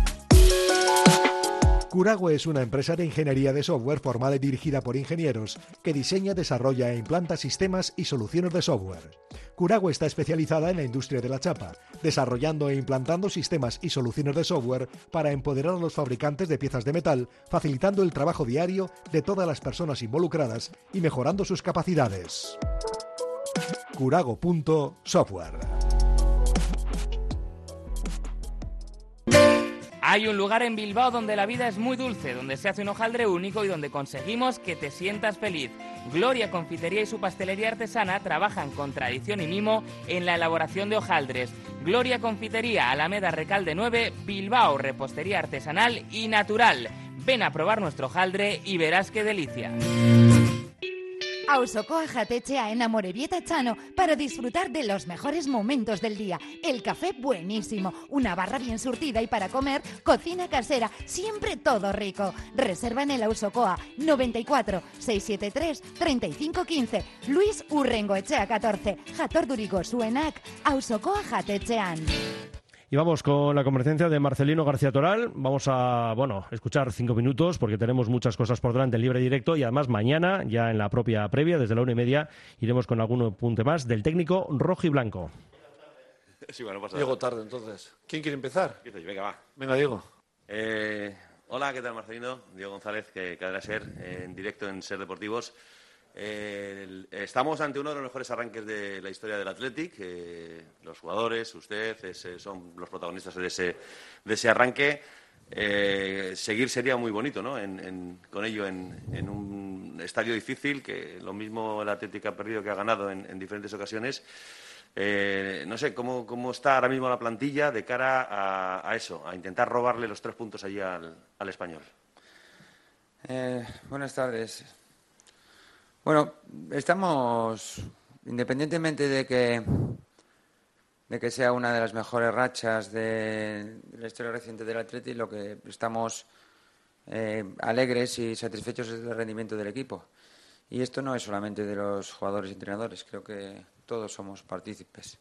Curago es una empresa de ingeniería de software formada y dirigida por ingenieros que diseña, desarrolla e implanta sistemas y soluciones de software. Curago está especializada en la industria de la chapa, desarrollando e implantando sistemas y soluciones de software para empoderar a los fabricantes de piezas de metal, facilitando el trabajo diario de todas las personas involucradas y mejorando sus capacidades. Curago.software. Hay un lugar en Bilbao donde la vida es muy dulce, donde se hace un hojaldre único y donde conseguimos que te sientas feliz. Gloria Confitería y su pastelería artesana trabajan con tradición y mimo en la elaboración de hojaldres. Gloria Confitería, Alameda Recalde 9, Bilbao, repostería artesanal y natural. Ven a probar nuestro hojaldre y verás qué delicia. Ausokoa jatetxea en Amorebieta Chano para disfrutar de los mejores momentos del día. El café buenísimo, una barra bien surtida y para comer, cocina casera, siempre todo rico. Reserva en el Ausokoa 94 673 3515. Luis Urrengoetxea 14, Jator Durigo Suenac, Ausokoa jatetxean. Y vamos con la conversación de Marcelino García Toral. Vamos a, escuchar 5 minutos porque tenemos muchas cosas por delante en libre directo y además mañana, ya en la propia previa, desde la 1:30, iremos con algún punto más del técnico rojo y blanco. Sí, bueno, pasa Llego tarde, entonces. ¿Quién quiere empezar? Venga, va. Venga, Diego. Hola, ¿qué tal, Marcelino? Diego González, que cadena SER, en directo en SER Deportivos. Estamos ante uno de los mejores arranques de la historia del Athletic. Los jugadores, usted, son los protagonistas de ese arranque. Seguir sería muy bonito, ¿no? Con ello en un estadio difícil, que lo mismo el Athletic ha perdido que ha ganado en diferentes ocasiones. No sé, ¿cómo está ahora mismo la plantilla de cara a eso, a intentar robarle los 3 puntos allí al Español? Buenas tardes. Bueno, estamos, independientemente de que sea una de las mejores rachas de la historia reciente del Athletic, lo que estamos alegres y satisfechos es del rendimiento del equipo. Y esto no es solamente de los jugadores y entrenadores, creo que todos somos partícipes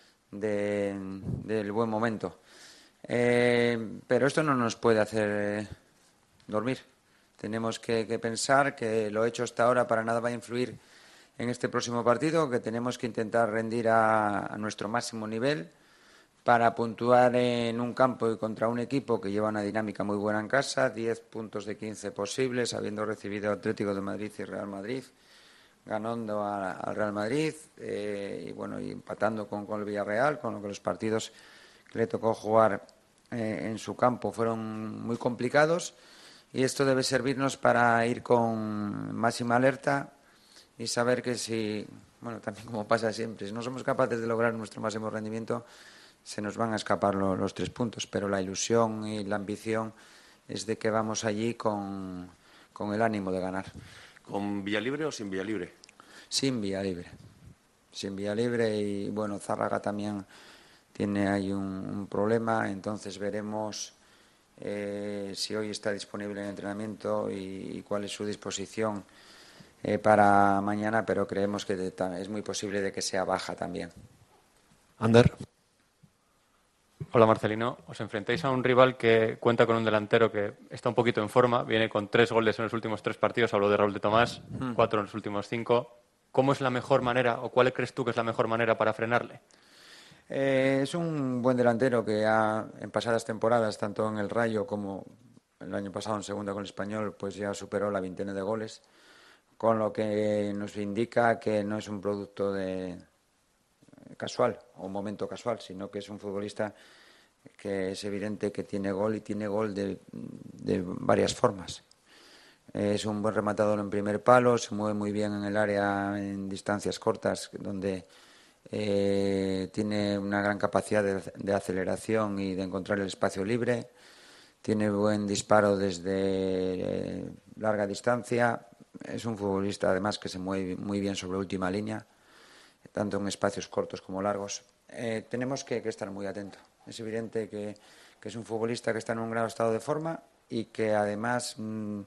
del buen momento. Pero esto no nos puede hacer dormir. Tenemos que pensar que lo hecho hasta ahora para nada va a influir en este próximo partido, que tenemos que intentar rendir a nuestro máximo nivel para puntuar en un campo y contra un equipo que lleva una dinámica muy buena en casa, 10 puntos de 15 posibles, habiendo recibido Atlético de Madrid y Real Madrid, ganando al Real Madrid y empatando con el Villarreal, con lo que los partidos que le tocó jugar en su campo fueron muy complicados. Y esto debe servirnos para ir con máxima alerta y saber que también como pasa siempre, si no somos capaces de lograr nuestro máximo rendimiento, se nos van a escapar los 3 puntos. Pero la ilusión y la ambición es de que vamos allí con el ánimo de ganar. ¿Con Villalibre o sin Villalibre? Sin Villalibre. Sin Villalibre y, Zárraga también tiene ahí un problema, entonces veremos si hoy está disponible en entrenamiento y cuál es su disposición para mañana, pero creemos que es muy posible de que sea baja también. Ander. Hola, Marcelino. Os enfrentáis a un rival que cuenta con un delantero que está un poquito en forma, viene con 3 goles en los últimos 3 partidos, hablo de Raúl de Tomás, 4 en los últimos 5. ¿Cómo es la mejor manera o cuál crees tú que es la mejor manera para frenarle? Es un buen delantero que en pasadas temporadas, tanto en el Rayo como el año pasado en segunda con el Español, pues ya superó la 20 de goles, con lo que nos indica que no es un producto casual o un momento casual, sino que es un futbolista que es evidente que tiene gol y tiene gol de varias formas. Es un buen rematador en primer palo, se mueve muy bien en el área en distancias cortas, donde tiene una gran capacidad de aceleración y de encontrar el espacio libre, tiene buen disparo desde larga distancia, es un futbolista además que se mueve muy bien sobre última línea, tanto en espacios cortos como largos. Tenemos que estar muy atentos. Es evidente que es un futbolista que está en un gran estado de forma y que además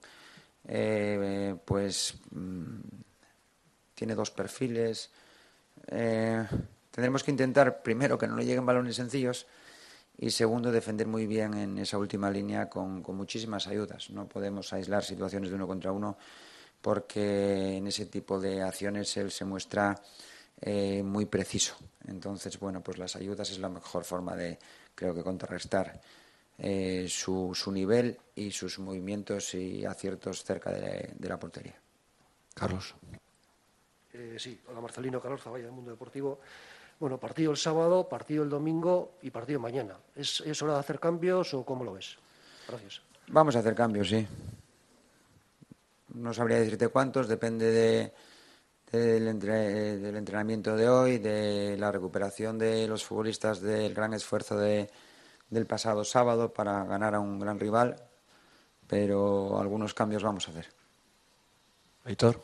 tiene 2 perfiles. Tendremos que intentar, primero, que no le lleguen balones sencillos y, segundo, defender muy bien en esa última línea con muchísimas ayudas. No podemos aislar situaciones de 1 contra 1 porque en ese tipo de acciones él se muestra muy preciso. Entonces, pues las ayudas es la mejor forma de, creo que, contrarrestar su nivel y sus movimientos y aciertos cerca de la portería. Carlos. Sí, hola Marcelino, Carlos Zavalla del Mundo Deportivo. Bueno, partido el sábado, partido el domingo y partido mañana. ¿Es hora de hacer cambios o cómo lo ves? Gracias. Vamos a hacer cambios, sí. no sabría decirte cuántos, depende del entrenamiento de hoy, de la recuperación de los futbolistas, del gran esfuerzo del pasado sábado para ganar a un gran rival, pero algunos cambios vamos a hacer. Aitor.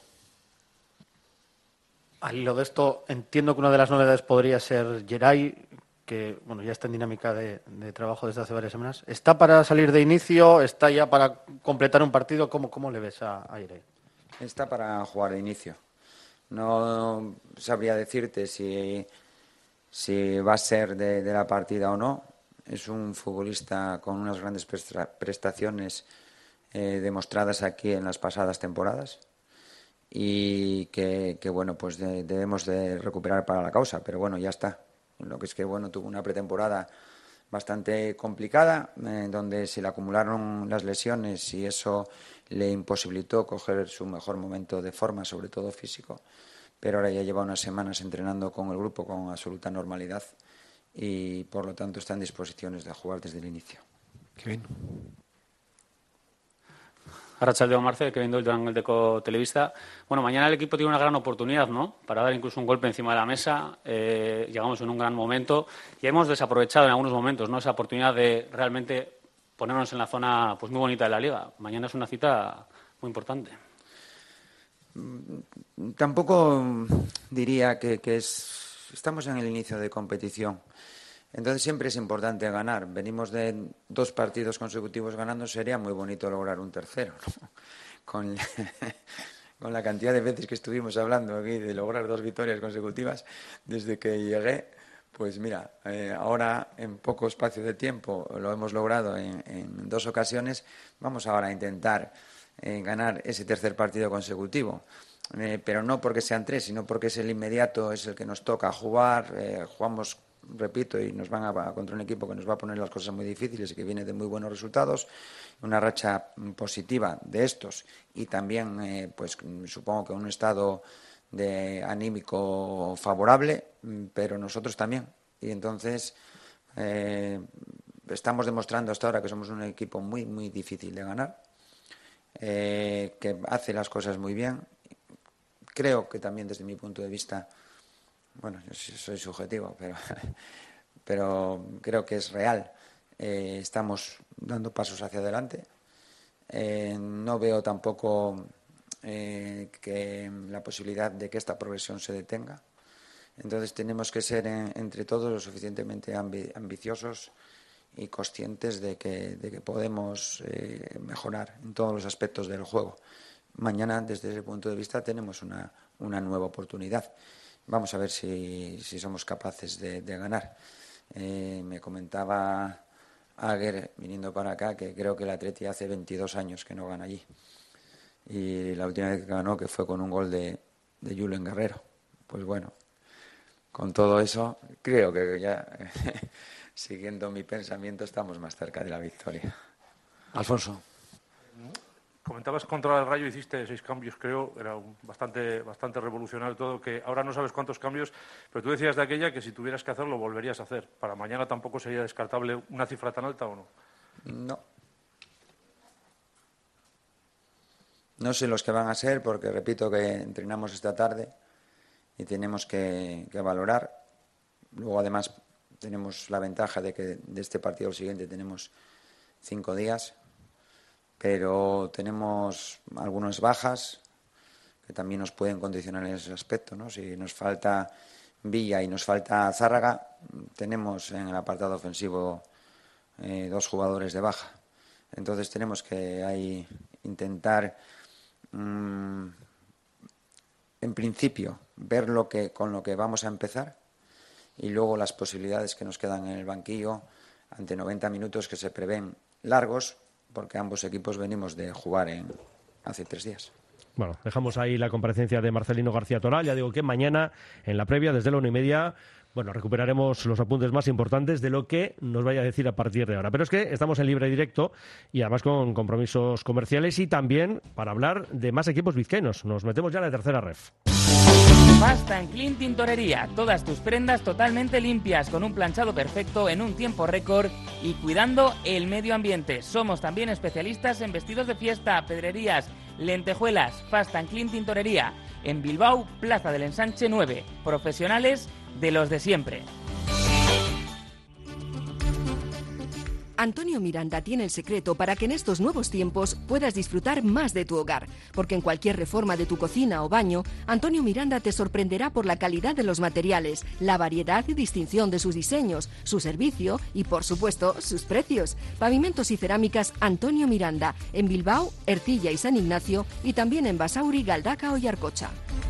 Al hilo de esto, entiendo que una de las novedades podría ser Geray, que bueno, ya está en dinámica de trabajo desde hace varias semanas. ¿Está para salir de inicio? ¿Está ya para completar un partido? ¿Cómo le ves a Geray? Está para jugar de inicio. No sabría decirte si va a ser de la partida o no. Es un futbolista con unas grandes prestaciones demostradas aquí en las pasadas temporadas y que bueno, pues debemos de recuperar para la causa, pero bueno, ya está. Lo que es que bueno, tuvo una pretemporada bastante complicada, donde se le acumularon las lesiones y eso le imposibilitó coger su mejor momento de forma, sobre todo físico, pero ahora ya lleva unas semanas entrenando con el grupo con absoluta normalidad y por lo tanto está en disposiciones de jugar desde el inicio. Kevin. Arratsaldeon, Marcel, Kevin Doyle, Durango Deco Televista. Bueno, mañana el equipo tiene una gran oportunidad, ¿no?, para dar incluso un golpe encima de la mesa. Llegamos en un gran momento y hemos desaprovechado en algunos momentos, ¿no?, esa oportunidad de realmente ponernos en la zona pues muy bonita de la Liga. Mañana es una cita muy importante. Tampoco diría que estamos en el inicio de competición. Entonces siempre es importante ganar. Venimos de 2 partidos consecutivos ganando, sería muy bonito lograr un tercero, ¿no? Con la cantidad de veces que estuvimos hablando aquí de lograr 2 victorias consecutivas desde que llegué, pues mira, ahora en poco espacio de tiempo lo hemos logrado en 2 ocasiones. Vamos ahora a intentar ganar ese tercer partido consecutivo. Pero no porque sean 3, sino porque es el inmediato, es el que nos toca jugar. Jugamos, repito, y nos van a contra un equipo que nos va a poner las cosas muy difíciles y que viene de muy buenos resultados, una racha positiva de estos y también, pues supongo que un estado de anímico favorable, pero nosotros también. Y entonces estamos demostrando hasta ahora que somos un equipo muy, muy difícil de ganar, que hace las cosas muy bien. Creo que también desde mi punto de vista, bueno, yo soy subjetivo, pero creo que es real. Estamos dando pasos hacia adelante. No veo tampoco que la posibilidad de que esta progresión se detenga. Entonces tenemos que ser entre todos lo suficientemente ambiciosos y conscientes de que podemos mejorar en todos los aspectos del juego. Mañana, desde ese punto de vista, tenemos una nueva oportunidad. Vamos a ver si somos capaces de ganar. Me comentaba Aguer, viniendo para acá, que creo que el Atleti hace 22 años que no gana allí. Y la última vez que ganó, que fue con un gol de Julen Guerrero. Pues bueno, con todo eso, creo que ya, siguiendo mi pensamiento, estamos más cerca de la victoria. Alfonso. Comentabas contra el Rayo, hiciste 6 cambios, creo, era bastante revolucionario todo, que ahora no sabes cuántos cambios, pero tú decías de aquella que si tuvieras que hacerlo volverías a hacer. ¿Para mañana tampoco sería descartable una cifra tan alta o no? No. No sé los que van a ser, porque repito que entrenamos esta tarde y tenemos que valorar. Luego, además, tenemos la ventaja de que de este partido al siguiente tenemos 5 días. Pero tenemos algunas bajas que también nos pueden condicionar en ese aspecto, ¿no? Si nos falta Villa y nos falta Zárraga, tenemos en el apartado ofensivo 2 jugadores de baja. Entonces tenemos que ahí intentar, en principio, ver con lo que vamos a empezar y luego las posibilidades que nos quedan en el banquillo ante 90 minutos que se prevén largos, porque ambos equipos venimos de jugar hace 3 días. Bueno, dejamos ahí la comparecencia de Marcelino García Toral. Ya digo que mañana, en la previa, desde la 1:30, bueno, recuperaremos los apuntes más importantes de lo que nos vaya a decir a partir de ahora. Pero es que estamos en libre directo y además con compromisos comerciales y también para hablar de más equipos vizcaínos. Nos metemos ya en la tercera ref. Pasta en Clean Tintorería, todas tus prendas totalmente limpias, con un planchado perfecto en un tiempo récord y cuidando el medio ambiente. Somos también especialistas en vestidos de fiesta, pedrerías, Lentejuelas, Fast and Clean Tintorería. En Bilbao, Plaza del Ensanche 9. Profesionales de los de siempre. Antonio Miranda tiene el secreto para que en estos nuevos tiempos puedas disfrutar más de tu hogar, porque en cualquier reforma de tu cocina o baño, Antonio Miranda te sorprenderá por la calidad de los materiales, la variedad y distinción de sus diseños, su servicio y, por supuesto, sus precios. Pavimentos y cerámicas Antonio Miranda, en Bilbao, Ercilla y San Ignacio, y también en Basauri, Galdakao y Arcocha.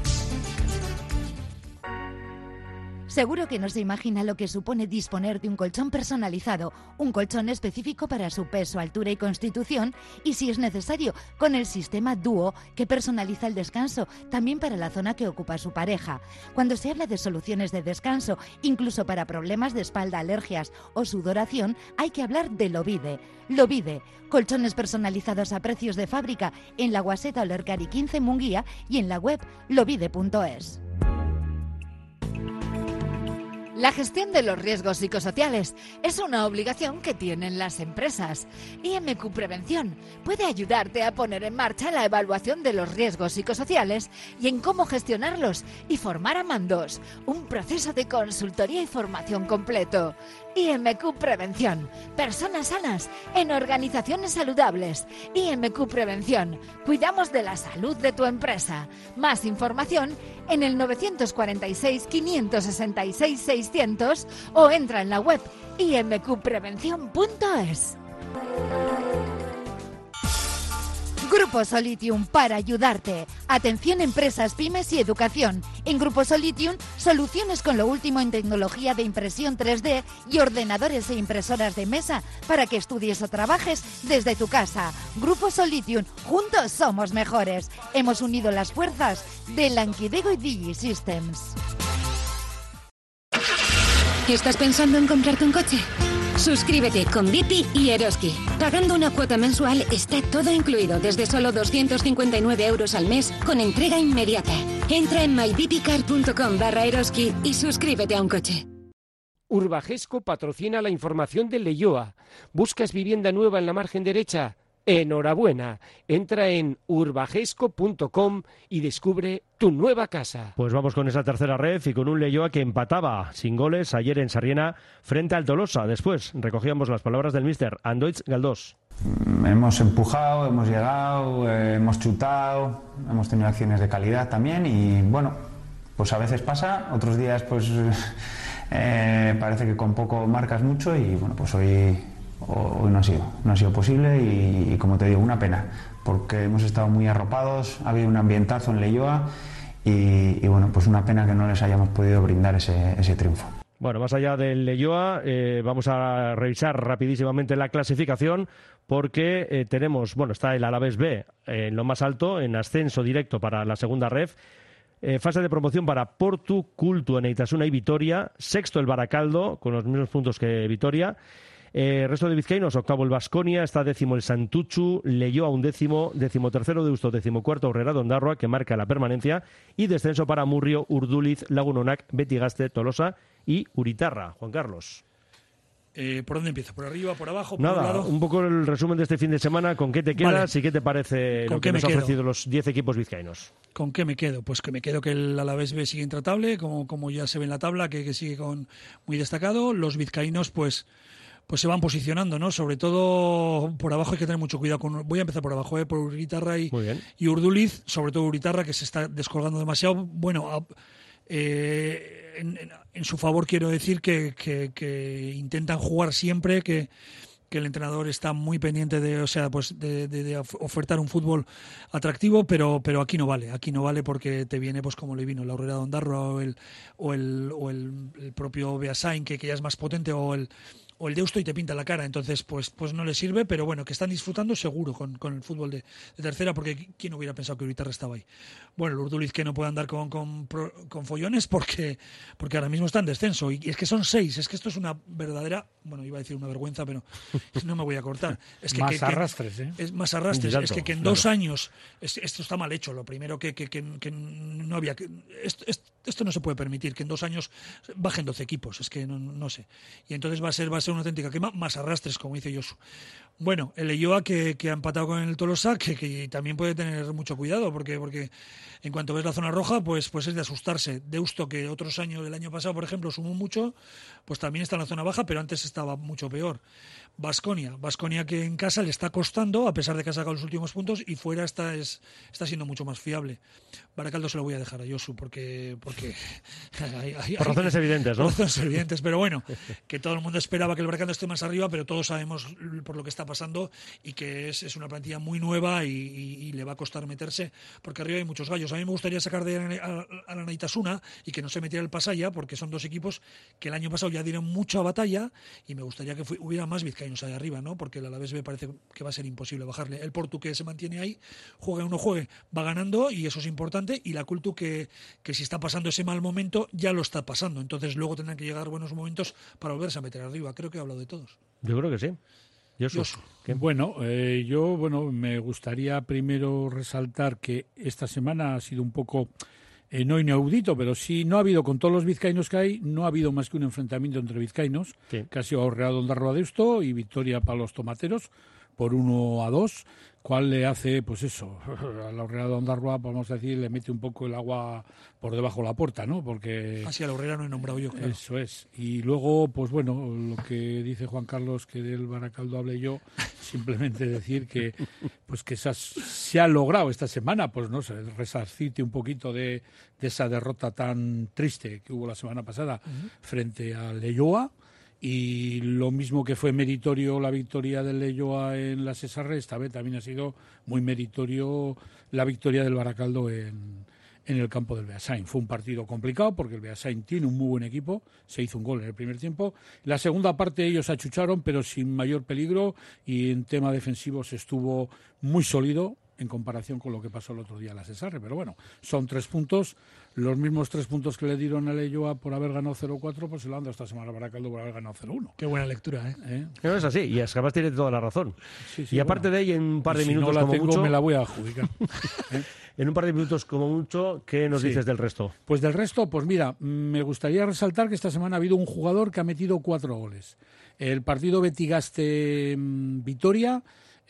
Seguro que no se imagina lo que supone disponer de un colchón personalizado, un colchón específico para su peso, altura y constitución, y si es necesario, con el sistema Duo, que personaliza el descanso, también para la zona que ocupa su pareja. Cuando se habla de soluciones de descanso, incluso para problemas de espalda, alergias o sudoración, hay que hablar de Lovide. Lovide, colchones personalizados a precios de fábrica en la Guaseta Olercari 15 Munguía y en la web lovide.es. La gestión de los riesgos psicosociales es una obligación que tienen las empresas. IMQ Prevención puede ayudarte a poner en marcha la evaluación de los riesgos psicosociales y en cómo gestionarlos y formar a mandos. Un proceso de consultoría y formación completo. IMQ Prevención. Personas sanas en organizaciones saludables. IMQ Prevención. Cuidamos de la salud de tu empresa. Más información en el 946 566 600 o entra en la web imqprevención.es. Grupo Solitium para ayudarte. Atención empresas, pymes y educación. En Grupo Solitium, soluciones con lo último en tecnología de impresión 3D y ordenadores e impresoras de mesa para que estudies o trabajes desde tu casa. Grupo Solitium, juntos somos mejores. Hemos unido las fuerzas de Lankidego y DigiSystems. ¿Estás pensando en comprarte un coche? Suscríbete con Bipi y Eroski. Pagando una cuota mensual está todo incluido desde solo 259 euros al mes con entrega inmediata. Entra en mybipicar.com/Eroski y suscríbete a un coche. Urbajesco patrocina la información del Leioa. ¿Buscas vivienda nueva en la margen derecha? Enhorabuena. Entra en urbajesco.com y descubre tu nueva casa. Pues vamos con esa tercera ref y con un Leioa que empataba sin goles ayer en Sarriena frente al Tolosa. Después recogíamos las palabras del míster Andoitz Galdós. Hemos empujado, hemos llegado, hemos chutado, hemos tenido acciones de calidad también y bueno, pues a veces pasa, otros días pues parece que con poco marcas mucho y bueno, pues hoy no ha sido posible y como te digo, una pena, porque hemos estado muy arropados, ha habido un ambientazo en Leioa y bueno, pues una pena que no les hayamos podido brindar ese triunfo. Bueno, más allá del Leioa, vamos a revisar rapidísimamente la clasificación porque tenemos, bueno, está el Alavés B en lo más alto, en ascenso directo para la segunda ref. Fase de promoción para Portu, Cultu, Eneitasuna y Vitoria. Sexto el Baracaldo, con los mismos puntos que Vitoria. Resto de vizcaínos, octavo el Baskonia, está décimo el Santuchu, Leioa undécimo, decimotercero Deusto, decimocuarto Aurrera de Ondarroa, que marca la permanencia, y descenso para Murrio, Urduliz, Lagunonac, Betigaste, Tolosa y Uritarra. Juan Carlos. ¿Por dónde empieza? ¿Por arriba, por abajo, por Nada, un lado? Un poco el resumen de este fin de semana, ¿con qué te quedas y qué te parece lo que nos ha ofrecido los 10 equipos vizcaínos? ¿Con qué me quedo? Pues que me quedo que el Alavés B sigue intratable, como ya se ve en la tabla, que sigue muy destacado. Los vizcaínos, pues se van posicionando, ¿no? Sobre todo por abajo hay que tener mucho cuidado. Voy a empezar por abajo, por Uritarra y Urduliz, sobre todo Uritarra, que se está descolgando demasiado. Bueno, en su favor quiero decir que intentan jugar siempre, que el entrenador está muy pendiente de ofertar un fútbol atractivo, pero aquí no vale porque te viene pues como le vino la Aurrera de Ondarroa o el propio Beasain, que ya es más potente, o el Deusto y te pinta la cara. Entonces pues no le sirve, pero bueno, que están disfrutando seguro con el fútbol de tercera, porque ¿quién hubiera pensado que Uritarra estaba ahí? Bueno, el Urduliz, que no puede andar con follones porque ahora mismo está en descenso, y es que son 6, es que esto es una verdadera, bueno, iba a decir una vergüenza, pero no me voy a cortar. Es que más arrastres, es más arrastres, es que en 2 años, esto está mal hecho. Lo primero que no había, esto no se puede permitir, que en 2 años bajen 12 equipos, es que no sé. Y entonces va a ser una auténtica quema, más arrastres, como dice Josu. Bueno, el Leioa que ha empatado con el Tolosa, que también puede tener mucho cuidado, porque en cuanto ves la zona roja, pues es de asustarse. Deusto, que otros años, el año pasado, por ejemplo, sumó mucho, pues también está en la zona baja, pero antes estaba mucho peor. Baskonia que en casa le está costando, a pesar de que ha sacado los últimos puntos, y fuera está siendo mucho más fiable. Baracaldo se lo voy a dejar a Josu, porque por razones evidentes, ¿no? Por razones evidentes, pero bueno, que todo el mundo esperaba que el Baracaldo esté más arriba, pero todos sabemos por lo que está pasando y que es una plantilla muy nueva y le va a costar meterse, porque arriba hay muchos gallos. A mí me gustaría sacar a la Naitasuna y que no se metiera el Pasaya, porque son dos equipos que el año pasado ya dieron mucha batalla, y me gustaría que hubiera más vizcaínos ahí arriba, ¿no? Porque el Alavés me parece que va a ser imposible bajarle. El Portu, que se mantiene ahí, juegue o no juegue, va ganando, y eso es importante, y la Cultu que si está pasando ese mal momento, ya lo está pasando. Entonces luego tendrán que llegar buenos momentos para volverse a meter arriba. Creo que he hablado de todos. Yo creo que sí. Bueno, me gustaría primero resaltar que esta semana ha sido un poco, no inaudito, pero sí, no ha habido, con todos los vizcaínos que hay, no ha habido más que un enfrentamiento entre vizcaínos, que ha sido Real Ondarroa Deusto y victoria para los tomateros por 1-2, cual le hace, pues eso, a la Real Ondarroa, vamos a decir, le mete un poco el agua por debajo de la puerta, ¿no? Porque así a la Horrera no he nombrado yo, claro. Eso es. Y luego, pues bueno, lo que dice Juan Carlos, que del Baracaldo hable yo, simplemente decir que pues que se ha logrado esta semana, pues no sé, resarcirte un poquito de esa derrota tan triste que hubo la semana pasada frente al Leioa. Y lo mismo que fue meritorio la victoria del Leioa en la Cesarre, esta vez también ha sido muy meritorio la victoria del Baracaldo en el campo del Beasain. Fue un partido complicado porque el Beasain tiene un muy buen equipo, se hizo un gol en el primer tiempo. La segunda parte ellos achucharon, pero sin mayor peligro, y en tema defensivo se estuvo muy sólido en comparación con lo que pasó el otro día en la Cesarre. Pero bueno, son 3 puntos, los mismos 3 puntos que le dieron a Leioa por haber ganado 0-4, pues se lo han dado esta semana a Baracaldo por haber ganado 0-1. Qué buena lectura, ¿eh? No, es así, y además tiene toda la razón. Sí, y aparte de ahí, en un par de minutos si no la como tengo, mucho, me la voy a adjudicar. En un par de minutos como mucho, ¿qué nos dices del resto? Pues del resto, pues mira, me gustaría resaltar que esta semana ha habido un jugador que ha metido 4 goles. El partido Betigaste-Vitoria,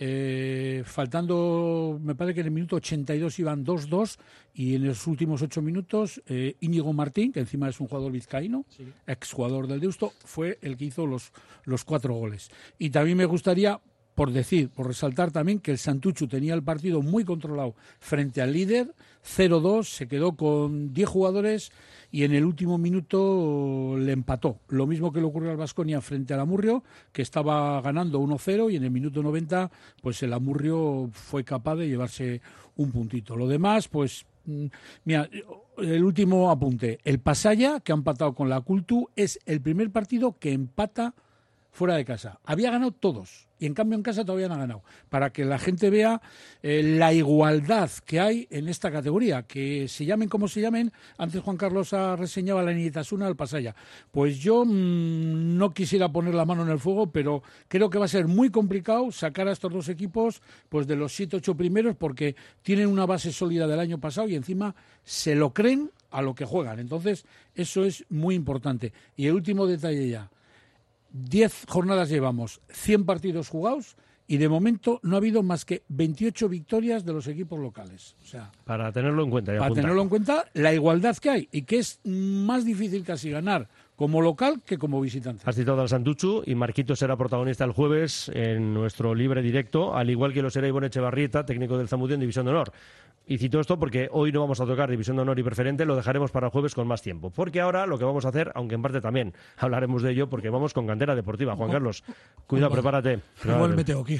faltando, me parece que en el minuto 82 iban 2-2, y en los últimos 8 minutos Íñigo Martín, que encima es un jugador vizcaíno, exjugador del Deusto, fue el que hizo los 4 goles. Y también me gustaría, por resaltar también que el Santuchu tenía el partido muy controlado frente al líder, 0-2, se quedó con 10 jugadores y en el último minuto le empató. Lo mismo que le ocurrió al Baskonia frente al Amurrio, que estaba ganando 1-0, y en el minuto 90 pues el Amurrio fue capaz de llevarse un puntito. Lo demás, pues mira, el último apunte, el Pasaya, que ha empatado con la Cultu, es el primer partido que empata fuera de casa. Había ganado todos, y en cambio en casa todavía no ha ganado. Para que la gente vea la igualdad que hay en esta categoría, que se llamen como se llamen. Antes Juan Carlos ha reseñado a la Naitasuna, al Pasaya. Pues yo no quisiera poner la mano en el fuego, pero creo que va a ser muy complicado sacar a estos dos equipos pues de los 7-8 primeros, porque tienen una base sólida del año pasado y encima se lo creen a lo que juegan. Entonces, eso es muy importante. Y el último detalle ya. 10 jornadas llevamos, 100 partidos jugados, y de momento no ha habido más que 28 victorias de los equipos locales. O sea, para tenerlo en cuenta. Para tenerlo en cuenta, la igualdad que hay, y que es más difícil casi ganar como local que como visitante. Has citado al Santuchu, y Marquito será protagonista el jueves en nuestro libre directo, al igual que lo será Ivonne Echevarrieta, técnico del Zamudio en División de Honor. Y cito esto porque hoy no vamos a tocar División de Honor y Preferente, lo dejaremos para el jueves con más tiempo. Porque ahora lo que vamos a hacer, aunque en parte también hablaremos de ello, porque vamos con cantera deportiva. Juan Carlos, cuidado, prepárate. Igual me tengo que ir.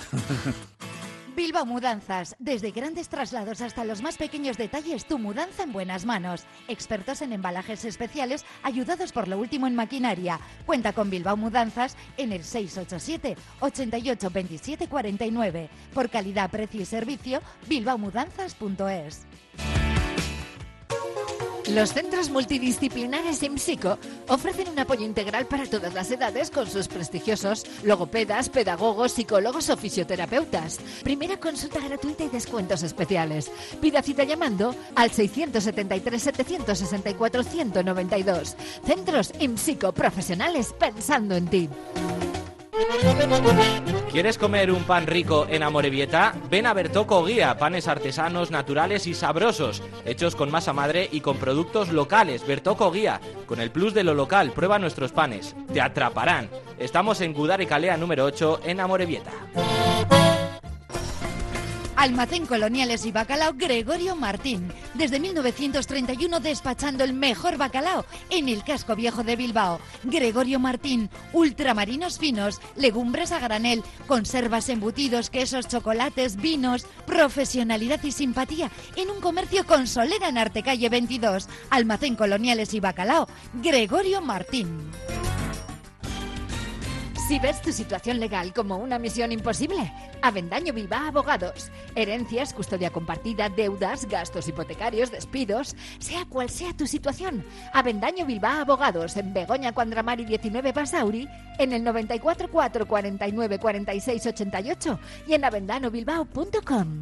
Bilbao Mudanzas. Desde grandes traslados hasta los más pequeños detalles, tu mudanza en buenas manos. Expertos en embalajes especiales, ayudados por lo último en maquinaria. Cuenta con Bilbao Mudanzas en el 687 88 27 49. Por calidad, precio y servicio, bilbaomudanzas.es. Los centros multidisciplinares IMSICO ofrecen un apoyo integral para todas las edades con sus prestigiosos logopedas, pedagogos, psicólogos o fisioterapeutas. Primera consulta gratuita y descuentos especiales. Pida cita llamando al 673 764 192. Centros IMSICO, profesionales pensando en ti. ¿Quieres comer un pan rico en Amorebieta? Ven a Bertoco Guía, panes artesanos, naturales y sabrosos, hechos con masa madre y con productos locales. Bertoco Guía, con el plus de lo local, prueba nuestros panes. Te atraparán. Estamos en Gudarecalea número 8 en Amorebieta. Almacén Coloniales y Bacalao Gregorio Martín. Desde 1931 despachando el mejor bacalao en el casco viejo de Bilbao. Gregorio Martín, ultramarinos finos, legumbres a granel, conservas, embutidos, quesos, chocolates, vinos, profesionalidad y simpatía en un comercio con solera en Artecalle 22. Almacén Coloniales y Bacalao Gregorio Martín. Si ves tu situación legal como una misión imposible, Avendaño Bilbao Abogados. Herencias, custodia compartida, deudas, gastos hipotecarios, despidos, sea cual sea tu situación. Avendaño Bilbao Abogados, en Begoña Cuandramari 19 Basauri, en el 94 4 49 46 88 y en avendanobilbao.com.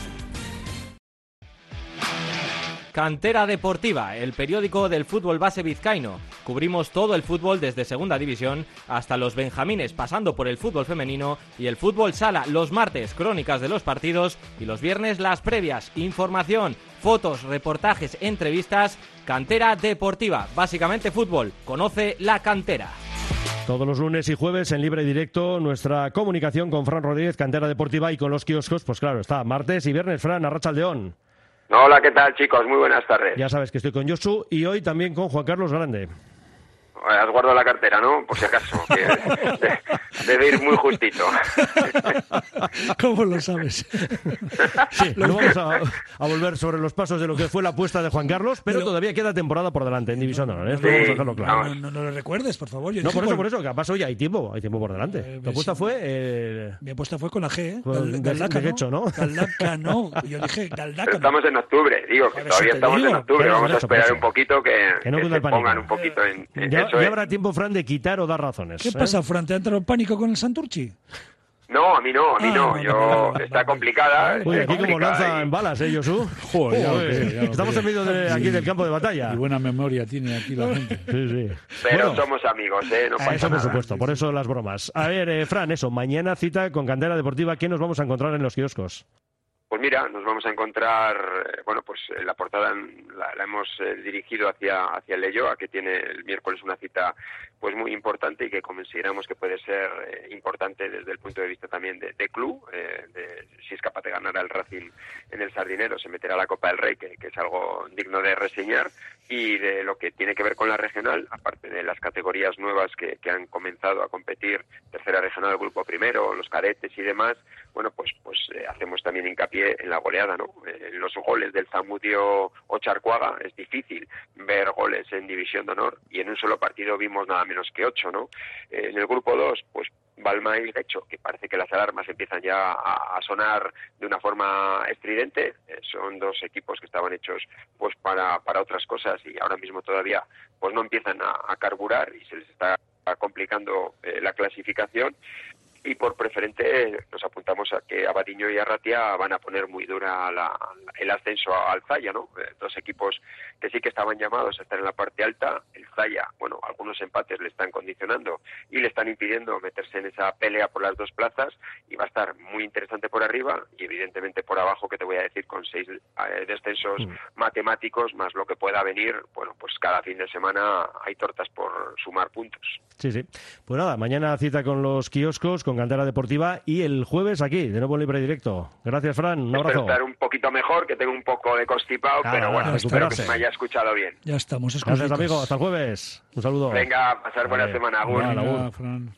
Cantera Deportiva, el periódico del fútbol base vizcaíno. Cubrimos todo el fútbol desde segunda división hasta los benjamines, pasando por el fútbol femenino y el fútbol sala. Los martes, crónicas de los partidos y los viernes, las previas. Información, fotos, reportajes, entrevistas. Cantera Deportiva, básicamente fútbol. Conoce la cantera. Todos los lunes y jueves en libre y directo nuestra comunicación con Fran Rodríguez, Cantera Deportiva, y con los kioscos, pues claro, está martes y viernes. Fran, arratsaldeón. Hola, ¿qué tal, chicos? Muy buenas tardes. Ya sabes que estoy con Josu y hoy también con Juan Carlos Grande. Has guardado la cartera, ¿no? Por si acaso. Que debe ir muy justito. ¿Cómo lo sabes? Sí, no vamos a volver sobre los pasos de lo que fue la apuesta de Juan Carlos, pero todavía queda temporada por delante en División de Honor. Esto vamos a dejarlo claro. No lo recuerdes, por favor. No, por eso, que capaz hoy hay tiempo por delante. Tu apuesta fue... Mi apuesta fue con la G, ¿eh? Galdaca, ¿no? Galdaca, no. Yo dije Galdaca. Pero estamos en octubre, digo, que todavía estamos en octubre. Vamos a esperar un poquito que se pongan un poquito en eso. Ya habrá tiempo, Fran, de quitar o dar razones. ¿Qué pasa, Fran? ¿Te ha entrado pánico con el Santurchi? No, a mí no. Está complicada. Uy, aquí como lanza en balas, Josu. Joder, estamos en medio de aquí del campo de batalla. Y buena memoria tiene aquí la gente. Sí. Pero somos amigos, no pasa eso, nada. por supuesto, por eso las bromas. A ver, Fran, mañana cita con Cantera Deportiva. ¿Qué nos vamos a encontrar en los kioscos? Pues mira, nos vamos a encontrar, pues la portada la hemos dirigido hacia el Leyoa, que tiene el miércoles una cita pues muy importante y que consideramos que puede ser importante desde el punto de vista también de club, si es capaz de ganar al Racing en el Sardinero, se meterá a la Copa del Rey, que es algo digno de reseñar, y de lo que tiene que ver con la regional, aparte de las categorías nuevas que han comenzado a competir, tercera regional, grupo primero, los cadetes y demás, pues hacemos también hincapié en la goleada, ¿no? En los goles del Zamudio Ocharcuaga es difícil ver goles en División de Honor y en un solo partido vimos nada menos que 8, ¿no? En el grupo 2, pues Balma y Guecho, que parece que las alarmas empiezan ya a sonar de una forma estridente. Son dos equipos que estaban hechos pues para otras cosas y ahora mismo todavía pues no empiezan a carburar y se les está complicando la clasificación. Y por preferente nos apuntamos a que Abadiño y Arratia van a poner muy dura el ascenso al Zaya, ¿no? Dos equipos que sí que estaban llamados a estar en la parte alta. El Zaya, algunos empates le están condicionando y le están impidiendo meterse en esa pelea por las dos plazas y va a estar muy interesante por arriba y evidentemente por abajo, que te voy a decir, con 6 descensos matemáticos más lo que pueda venir, pues cada fin de semana hay tortas por sumar puntos. Sí. Pues nada, mañana cita con los kioscos, con Cantera Deportiva y el jueves aquí, de nuevo en libre directo. Gracias, Fran, un abrazo. Espero estar un poquito mejor, que tengo un poco de constipado, pero espero que se me haya escuchado bien. Ya estamos escuchando. Gracias, amigo, hasta el jueves. Un saludo. Venga, pasar buena semana. Agur. Fran.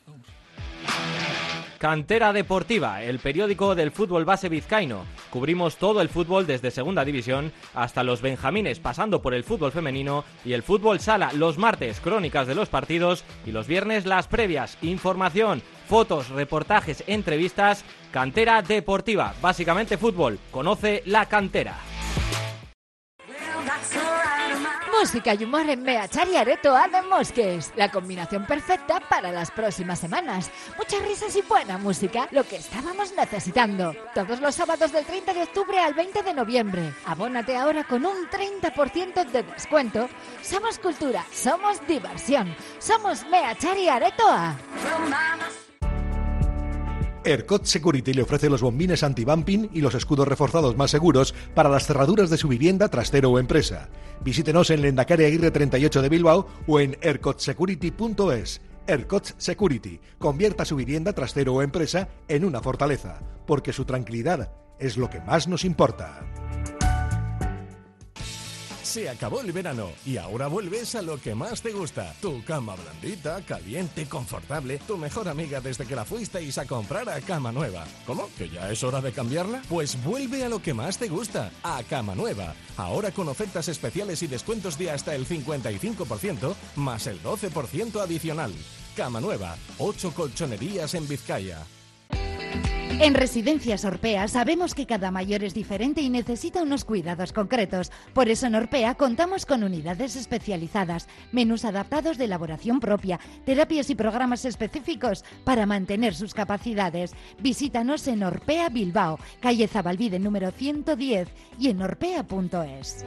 Cantera Deportiva, el periódico del fútbol base vizcaíno. Cubrimos todo el fútbol desde segunda división hasta los benjamines, pasando por el fútbol femenino y el fútbol sala. Los martes, crónicas de los partidos y los viernes, las previas. Información, fotos, reportajes, entrevistas. Cantera Deportiva, básicamente fútbol. Conoce la cantera. Música y humor en Meachar y Aretoa de Mosques. La combinación perfecta para las próximas semanas. Muchas risas y buena música, lo que estábamos necesitando. Todos los sábados del 30 de octubre al 20 de noviembre. Abónate ahora con un 30% de descuento. Somos cultura, somos diversión. Somos Meachar y Aretoa. ERCOT Security le ofrece los bombines anti-bumping y los escudos reforzados más seguros para las cerraduras de su vivienda, trastero o empresa. Visítenos en Lendakari Aguirre 38 de Bilbao o en ercotsecurity.es. ERCOT Security. Convierta su vivienda, trastero o empresa en una fortaleza, porque su tranquilidad es lo que más nos importa. Se acabó el verano y ahora vuelves a lo que más te gusta. Tu cama blandita, caliente, confortable, tu mejor amiga desde que la fuisteis a comprar a Cama Nueva. ¿Cómo? ¿Que ya es hora de cambiarla? Pues vuelve a lo que más te gusta, a Cama Nueva. Ahora con ofertas especiales y descuentos de hasta el 55%, más el 12% adicional. Cama Nueva, 8 colchonerías en Vizcaya. En Residencias Orpea sabemos que cada mayor es diferente y necesita unos cuidados concretos. Por eso en Orpea contamos con unidades especializadas, menús adaptados de elaboración propia, terapias y programas específicos para mantener sus capacidades. Visítanos en Orpea Bilbao, calle Zabalbide número 110 y en orpea.es.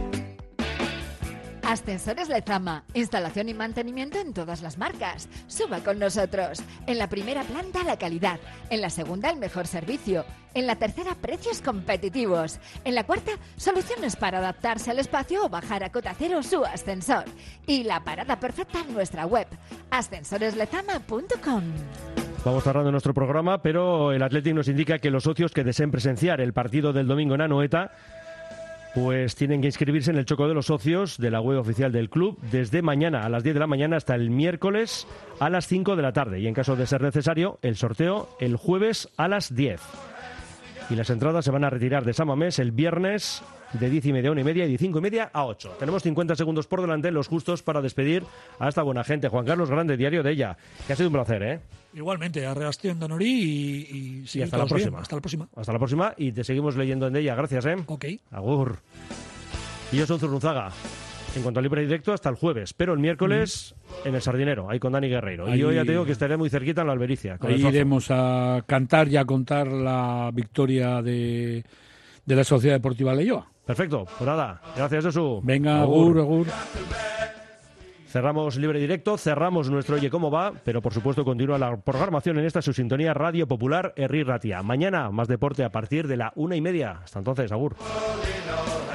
Ascensores Lezama, instalación y mantenimiento en todas las marcas. Suba con nosotros. En la primera planta la calidad, en la segunda el mejor servicio, en la tercera precios competitivos, en la cuarta soluciones para adaptarse al espacio o bajar a cota cero su ascensor. Y la parada perfecta en nuestra web, ascensoreslezama.com. Vamos cerrando nuestro programa, pero el Athletic nos indica que los socios que deseen presenciar el partido del domingo en Anoeta pues tienen que inscribirse en el Choco de los Socios de la web oficial del club desde mañana a las 10 de la mañana hasta el miércoles a las 5 de la tarde. Y en caso de ser necesario, el sorteo el jueves a las 10. Y las entradas se van a retirar de San Mamés el viernes de 10:30 a 1:30 y de 5:30 a 8. Tenemos 50 segundos por delante, los justos para despedir a esta buena gente. Juan Carlos Grande, Diario de ella. Que ha sido un placer, ¿eh? Igualmente, a Reastión Donorí y sí, hasta la próxima. Bien. Hasta la próxima. Hasta la próxima y te seguimos leyendo en ella. Gracias, ¿eh? Ok. Agur. Y yo soy Zurrunzaga. En cuanto a libre directo, hasta el jueves, pero el miércoles en el Sardinero, ahí con Dani Guerreiro. Ahí, y yo ya te digo que estaré muy cerquita en la Albericia. Ahí iremos a cantar y a contar la victoria de la Sociedad Deportiva Leioa. Perfecto, pues nada, gracias Josu. Venga, agur. Cerramos libre directo, cerramos nuestro Oye Cómo Va, pero por supuesto continúa la programación en esta su sintonía Radio Popular Herri Ratia. Mañana más deporte a partir de la 1:30. Hasta entonces, agur.